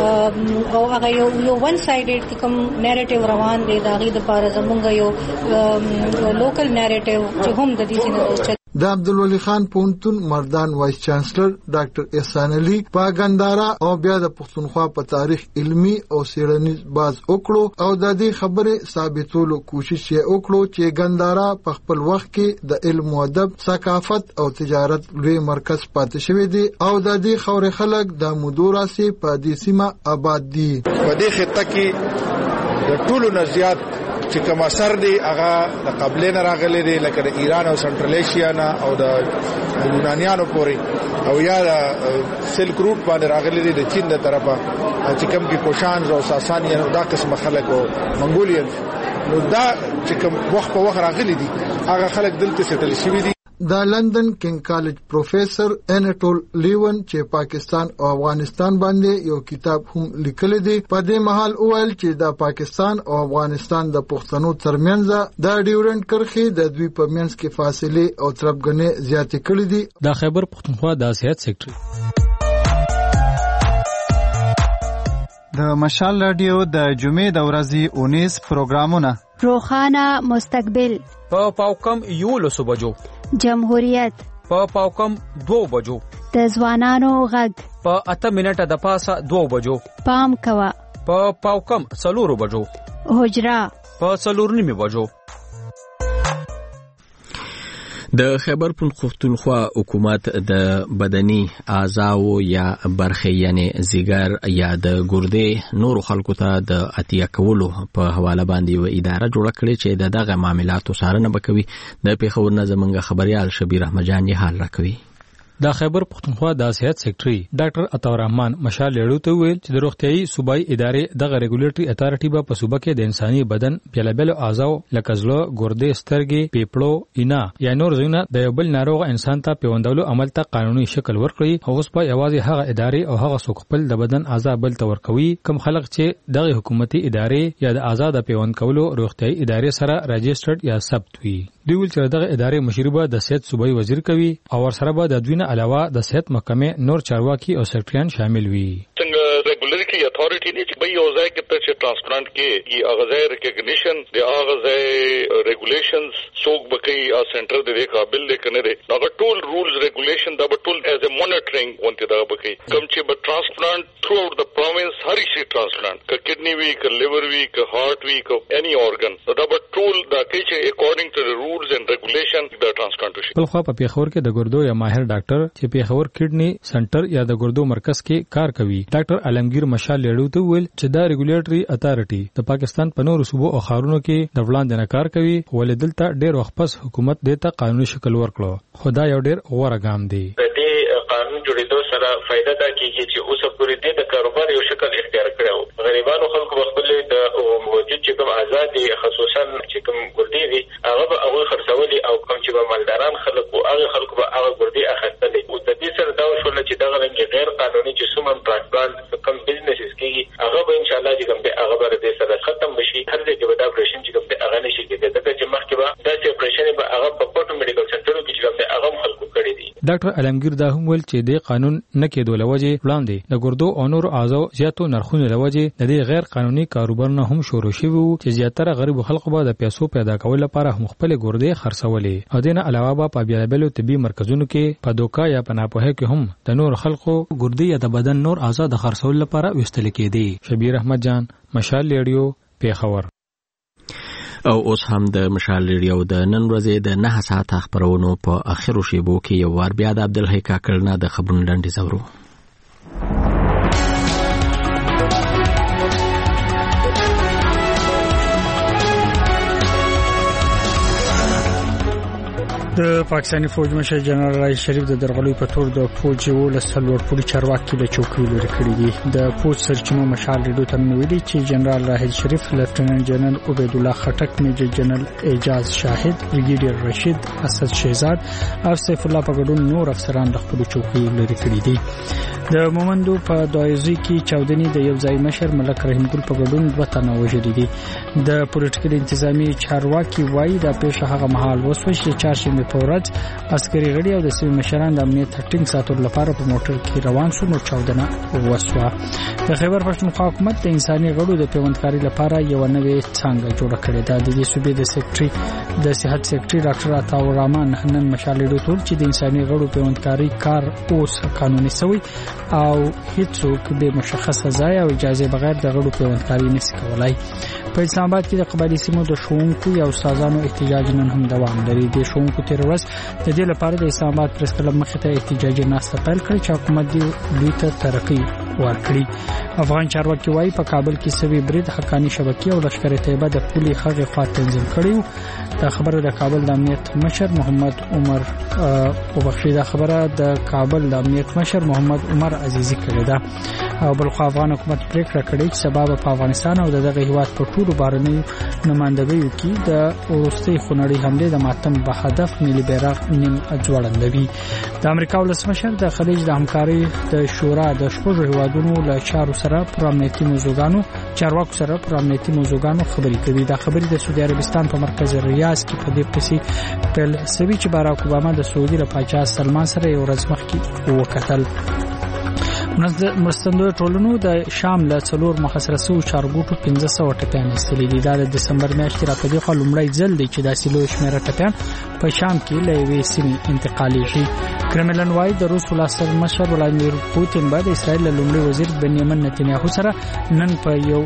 Speaker 24: او هغه یو ون سایډډ کوم نیریټیو روان دی دا غي د لپاره زمونږ یو لوکل نیریټیو چې هم د دې څخه
Speaker 18: د عبدالولي خان پوهنتون مردان وایس چانسلر ډاکټر احسان علي په ګندارا او بیا د پښتونخوا په تاریخ علمي او څېړنیز باز وکړو او د دې خبرې ثابتولو کوشش یې وکړو چې ګندارا په خپل وخت کې د علم او ادب، ثقافت او تجارت لوی مرکز پاتې شوی دی او د دې خوري خلک د مودوراسي په دې سیمه آباد دي.
Speaker 25: په دې خطه کې د ټولو نزيات
Speaker 3: چې کوم اثر دی هغه د قبلې نه راغلي دی لکه د ایران او سنټرل ایشیا نه او د یونانیانو پورې او یا د سلک روټ باندې راغلي دي د چین د طرفه چې کوم کې کوشانز او ساسانیان او دا قسم خلک او منګولین نو دا چې کوم وخت په وخت راغلي دي هغه خلک دلته ستل شوی دي.
Speaker 18: د لندن کینګ کالج پروفیسور انټول لیون چې پاکستان او افغانستان باندې یو کتاب هم لیکل دی په دې محل اول چې د پاکستان او افغانستان د پښتنو ترمنځ د ډیورنډ کرښې د دوی په منځ کې فاصله او تربګنې زیاتې کړې دي.
Speaker 8: د خیبر پښتونخوا د سیاست سیکټري
Speaker 14: د مشال رادیو د جمعې د ورځې 19 پروګرامونه
Speaker 9: روخانه مستقبل
Speaker 15: په پاوکم 11 بجو
Speaker 9: جمهوریت
Speaker 15: په پاوکم 2 بجو
Speaker 9: د ځوانانو غږ
Speaker 15: په 8 منټه د پاسه 2 بجو
Speaker 9: پام کوا
Speaker 15: په پاوکم 4 بجو
Speaker 9: حجرا
Speaker 15: په 4:30 بجو.
Speaker 1: د خیبر پښتونخوا حکومت د بدني اعضاو یا برخې یعنی زیګر یا د ګردې نورو خلکو ته د اتیا کولو په حواله باندې و اداره جوړه کړې چې دغه معاملاتو څارنه وکوي. د پیښور نه زمونږ خبريال شبیر احمد جان یې حال راکوي.
Speaker 8: د خیبر پښتونخوا د سیاست سیکټري ډاکټر عطا الرحمن مشال لړو ته ویل چې د روغتيایي صوبایي ادارې دغه ریګولیټري اتارټي په صوبه کې د انساني بدن بیلابل اعضاء لکه زړه، ګردې، سترګې، پیپړو، اینا یا نور ځینې د یو بل ناروغ انسان ته پیوندولو عمل ته قانوني شکل ورکړي. اوس په یوازې هغه ادارې او هغه څوک خپل د بدن اعضاء بل ته ورکوي کوم خلک چې دغه حکومتي ادارې یا د آزاد پیوند کولو روغتيایي ادارې سره رجسټرډ یا ثبت وي. دوی ول چې دغه ادارې مشربه د صحت صوبایي وزیر کوي او ورسره به د دوی نه علاوه د صحت محکمه نور چارواکي او سیکریټریان شامل وي.
Speaker 11: څنګه ریګولیټری اتھارټی نه چې به یو ځای کې چې ترانسپلانت کې ای اغزای ریکګنیشن د اغزای ریګولیشنز څوک بکی ا سنټر د قابل لیکنه لري دا ټول رولز ریګولیشن دا ټول ایز ا مانیټرینګ ونته دا بکی کوم چې به ترانسپلانت ثرو اوټ د پروینس هر شي ترانسپلانت ک کډنی وی ک لیور وی ک هارت وی ک اني اورګن دا ټول دا کې اکورډینګ ټو د رولز اینڈ ریګولیشن د ترانسپلانټیشن.
Speaker 8: بل خو په پیښور کې د ګردو یا ماهر ډاکټر چې پیښور کډنی سنټر یا د ګردو مرکز کې کار کوي ډاکټر علمگیر مشال لړو ته ویل چې دا ریګولیټري اتھارټي د پاکستان په نورو صوبو او ښارونو کې د وړاندې نه کار کوي ولې دلته ډېر وخت پس حکومت دیته قانوني شکل ورکړو. خدای یو ډېر غوړه ګام دی.
Speaker 20: د دې قانون جوړېدو سره فائدہ دا کیږي چې اوس پورې د کاروبار یو شکل اختیار کړو. غریبانو خلکو خپل د موجود چې کوم آزادي خصوصا چې کوم ګردې دي هغه به هغه خرڅولي او کوم چې به مالداران خلکو هغه خلکو به هغه ګردې اخیستلې. او د دې سره دا شول چې دغه غیر قانوني جسم ترانسپلانت کوم بزنسز کیږي هغه به ان شاء الله چې کوم به هغه به دې سره ختم بشي. هر ځای کې به دا اپریشن چې کوم به هغه نشي کېدای ځکه چې مخکې به دا چې اپریشن به هغه په پټو میډیکل سنټرو کې چې کوم به هغه خلکو کړی دي.
Speaker 8: ډاکټر علمگیر دا هم ویل چې د قانون نه کېدو لوجه وړاندې د ګردو او نور اعضاء زیاتو نرخونو لوجه د دې غیر قانوني کاروبار نه هم شروع شوی وو چې زیاتره غریب خلکو به د پیسو پیدا کول لپاره هم خپل ګردې خرڅولې او دینه علاوه په بیلابلو طبي مرکزونو کې په دوکا یا په ناپوهه کې هم د نور خلکو ګردې یا د بدن نور اعضاء د خرڅول لپاره وستل کېدي. شبیر احمد جان مشال ریډیو پیښور.
Speaker 1: او اوس هم د مشال ریډیو د نن ورځې د 9 ساعت خبرونو په اخرو شیبو کې یو وار بیا د عبدالحی کاکړ نه د خبرونو لاندې زورو.
Speaker 2: د پاکستاني فوج مشر جنرال راحیل شریف د درغلي په تور د فوج ولسل ورپوري چارواکي له چوکۍ لري کړی دي. د فوج سرچینو مشال ریډیو ته ویلي چې جنرال راحیل شریف لیفټیننټ جنرال عبید الله خټک میجر جنرال اعجاز شاهد بریګیډیر رشید اسد شهزاد او سیف الله په ګډون نور افسران د خپل چوکۍ لري کړی دي. د مومندو په دایزي کې چاودنی د یو ځای مشر ملک رحیم ګل په ګډون 2 تنه وژل دي. د پولیټیکل انتظامی چارواکي وایي د پیښه هغه مهال وسو چې چارشنبه په ورځ عسکري غړي او د سیمې مشران د امنیت ټینګ ساتلو لپاره په موټر کې روان شو نو چاودنه وسوه. د خیبر پښتونخوا حکومت د انساني غړو د پیوندکاري لپاره یو نوې څنګه جوړه کړې ده. د دې صوبې د سیکریټري د صحت سیکریټري ډاکټر عطا الرحمن نن مشال ډوټول چې د انساني غړو پیوندکاري کار اوس قانوني شوی او هیڅوک به مشخصه ځای او اجازه بغیر د غړو پیوندکاري نشي کولای. په اسلام آباد کې د قبایلی سیمو د شونکو یا استادانو احتجاج نن هم دوام لري. د شونکو تیر ورځ د دې لپاره د اسلام آباد پریس کلب مخې ته احتجاجي ناسته پیل کړې چې حکومت دې دوی ته ترقی ورکړي. افغان چارواکي وايي په کابل کې سوي برید حقانی شبکې او لشکره طیبه د پولي خغه خوا تنظیم کړیو. دا خبره د کابل د امنیت مشر محمد عمر د خبره د کابل د امنیت مشر محمد عمر عزیزی کړی ده. او بلخو افغان حکومت پریکړه کړې چې سبب په افغانستان او دغه هیواد په ټولو بارنیو نمائندګیو کې د ورستي خونړی حمله د ماتم په هدف ملي بیرغ نیم ځوړندوي. د امریکا ولسمشر د خلیج د همکاري د شورا د شپږ هیوادونو له چارو سره پر امنیتي موضوعاتو چارواکو سره پر امنیتي موضوعاتو خبري کوي. دا خبري د سعودي عربستان په مرکز ریاض کې په دې پسې پل سوي چې باراک اوباما د سعودي پاچا سلمان سره یو ورځ مخکې وکتل. مرستندوی ټولنو د شام له څلور محاصره شوو چارګوټو 1500 ټپیان ایستلي دي. دا د دسمبر میاشتې راپدې خو لومړی ځل دی چې داسې لوی شمېر ټپیان په شام کې له یوې سیمې انتقالېږي. کرملن وايي د روس ولسمشر مشر ولادیمیر پوتین بعد اسرائیل له لومړي وزیر بنیامین نتنیاهو سره نن په یو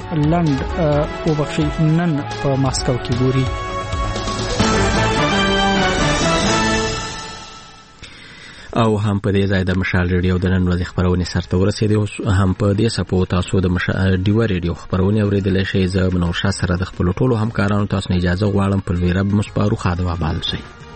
Speaker 2: نن په ماسکو کې ګوري.
Speaker 1: او هم په دې ځای د مشال ریډیو د نن ورځې خبرونه سرته ورسېدې. هم په دې سپو تاسو د ډیو ریډیو خبرونه اوریدل شي. زه منور شاه سره د خپل ټولو همکارانو تاسو نه اجازه غواړم په ویرب مسپارو خاطر وبال شي.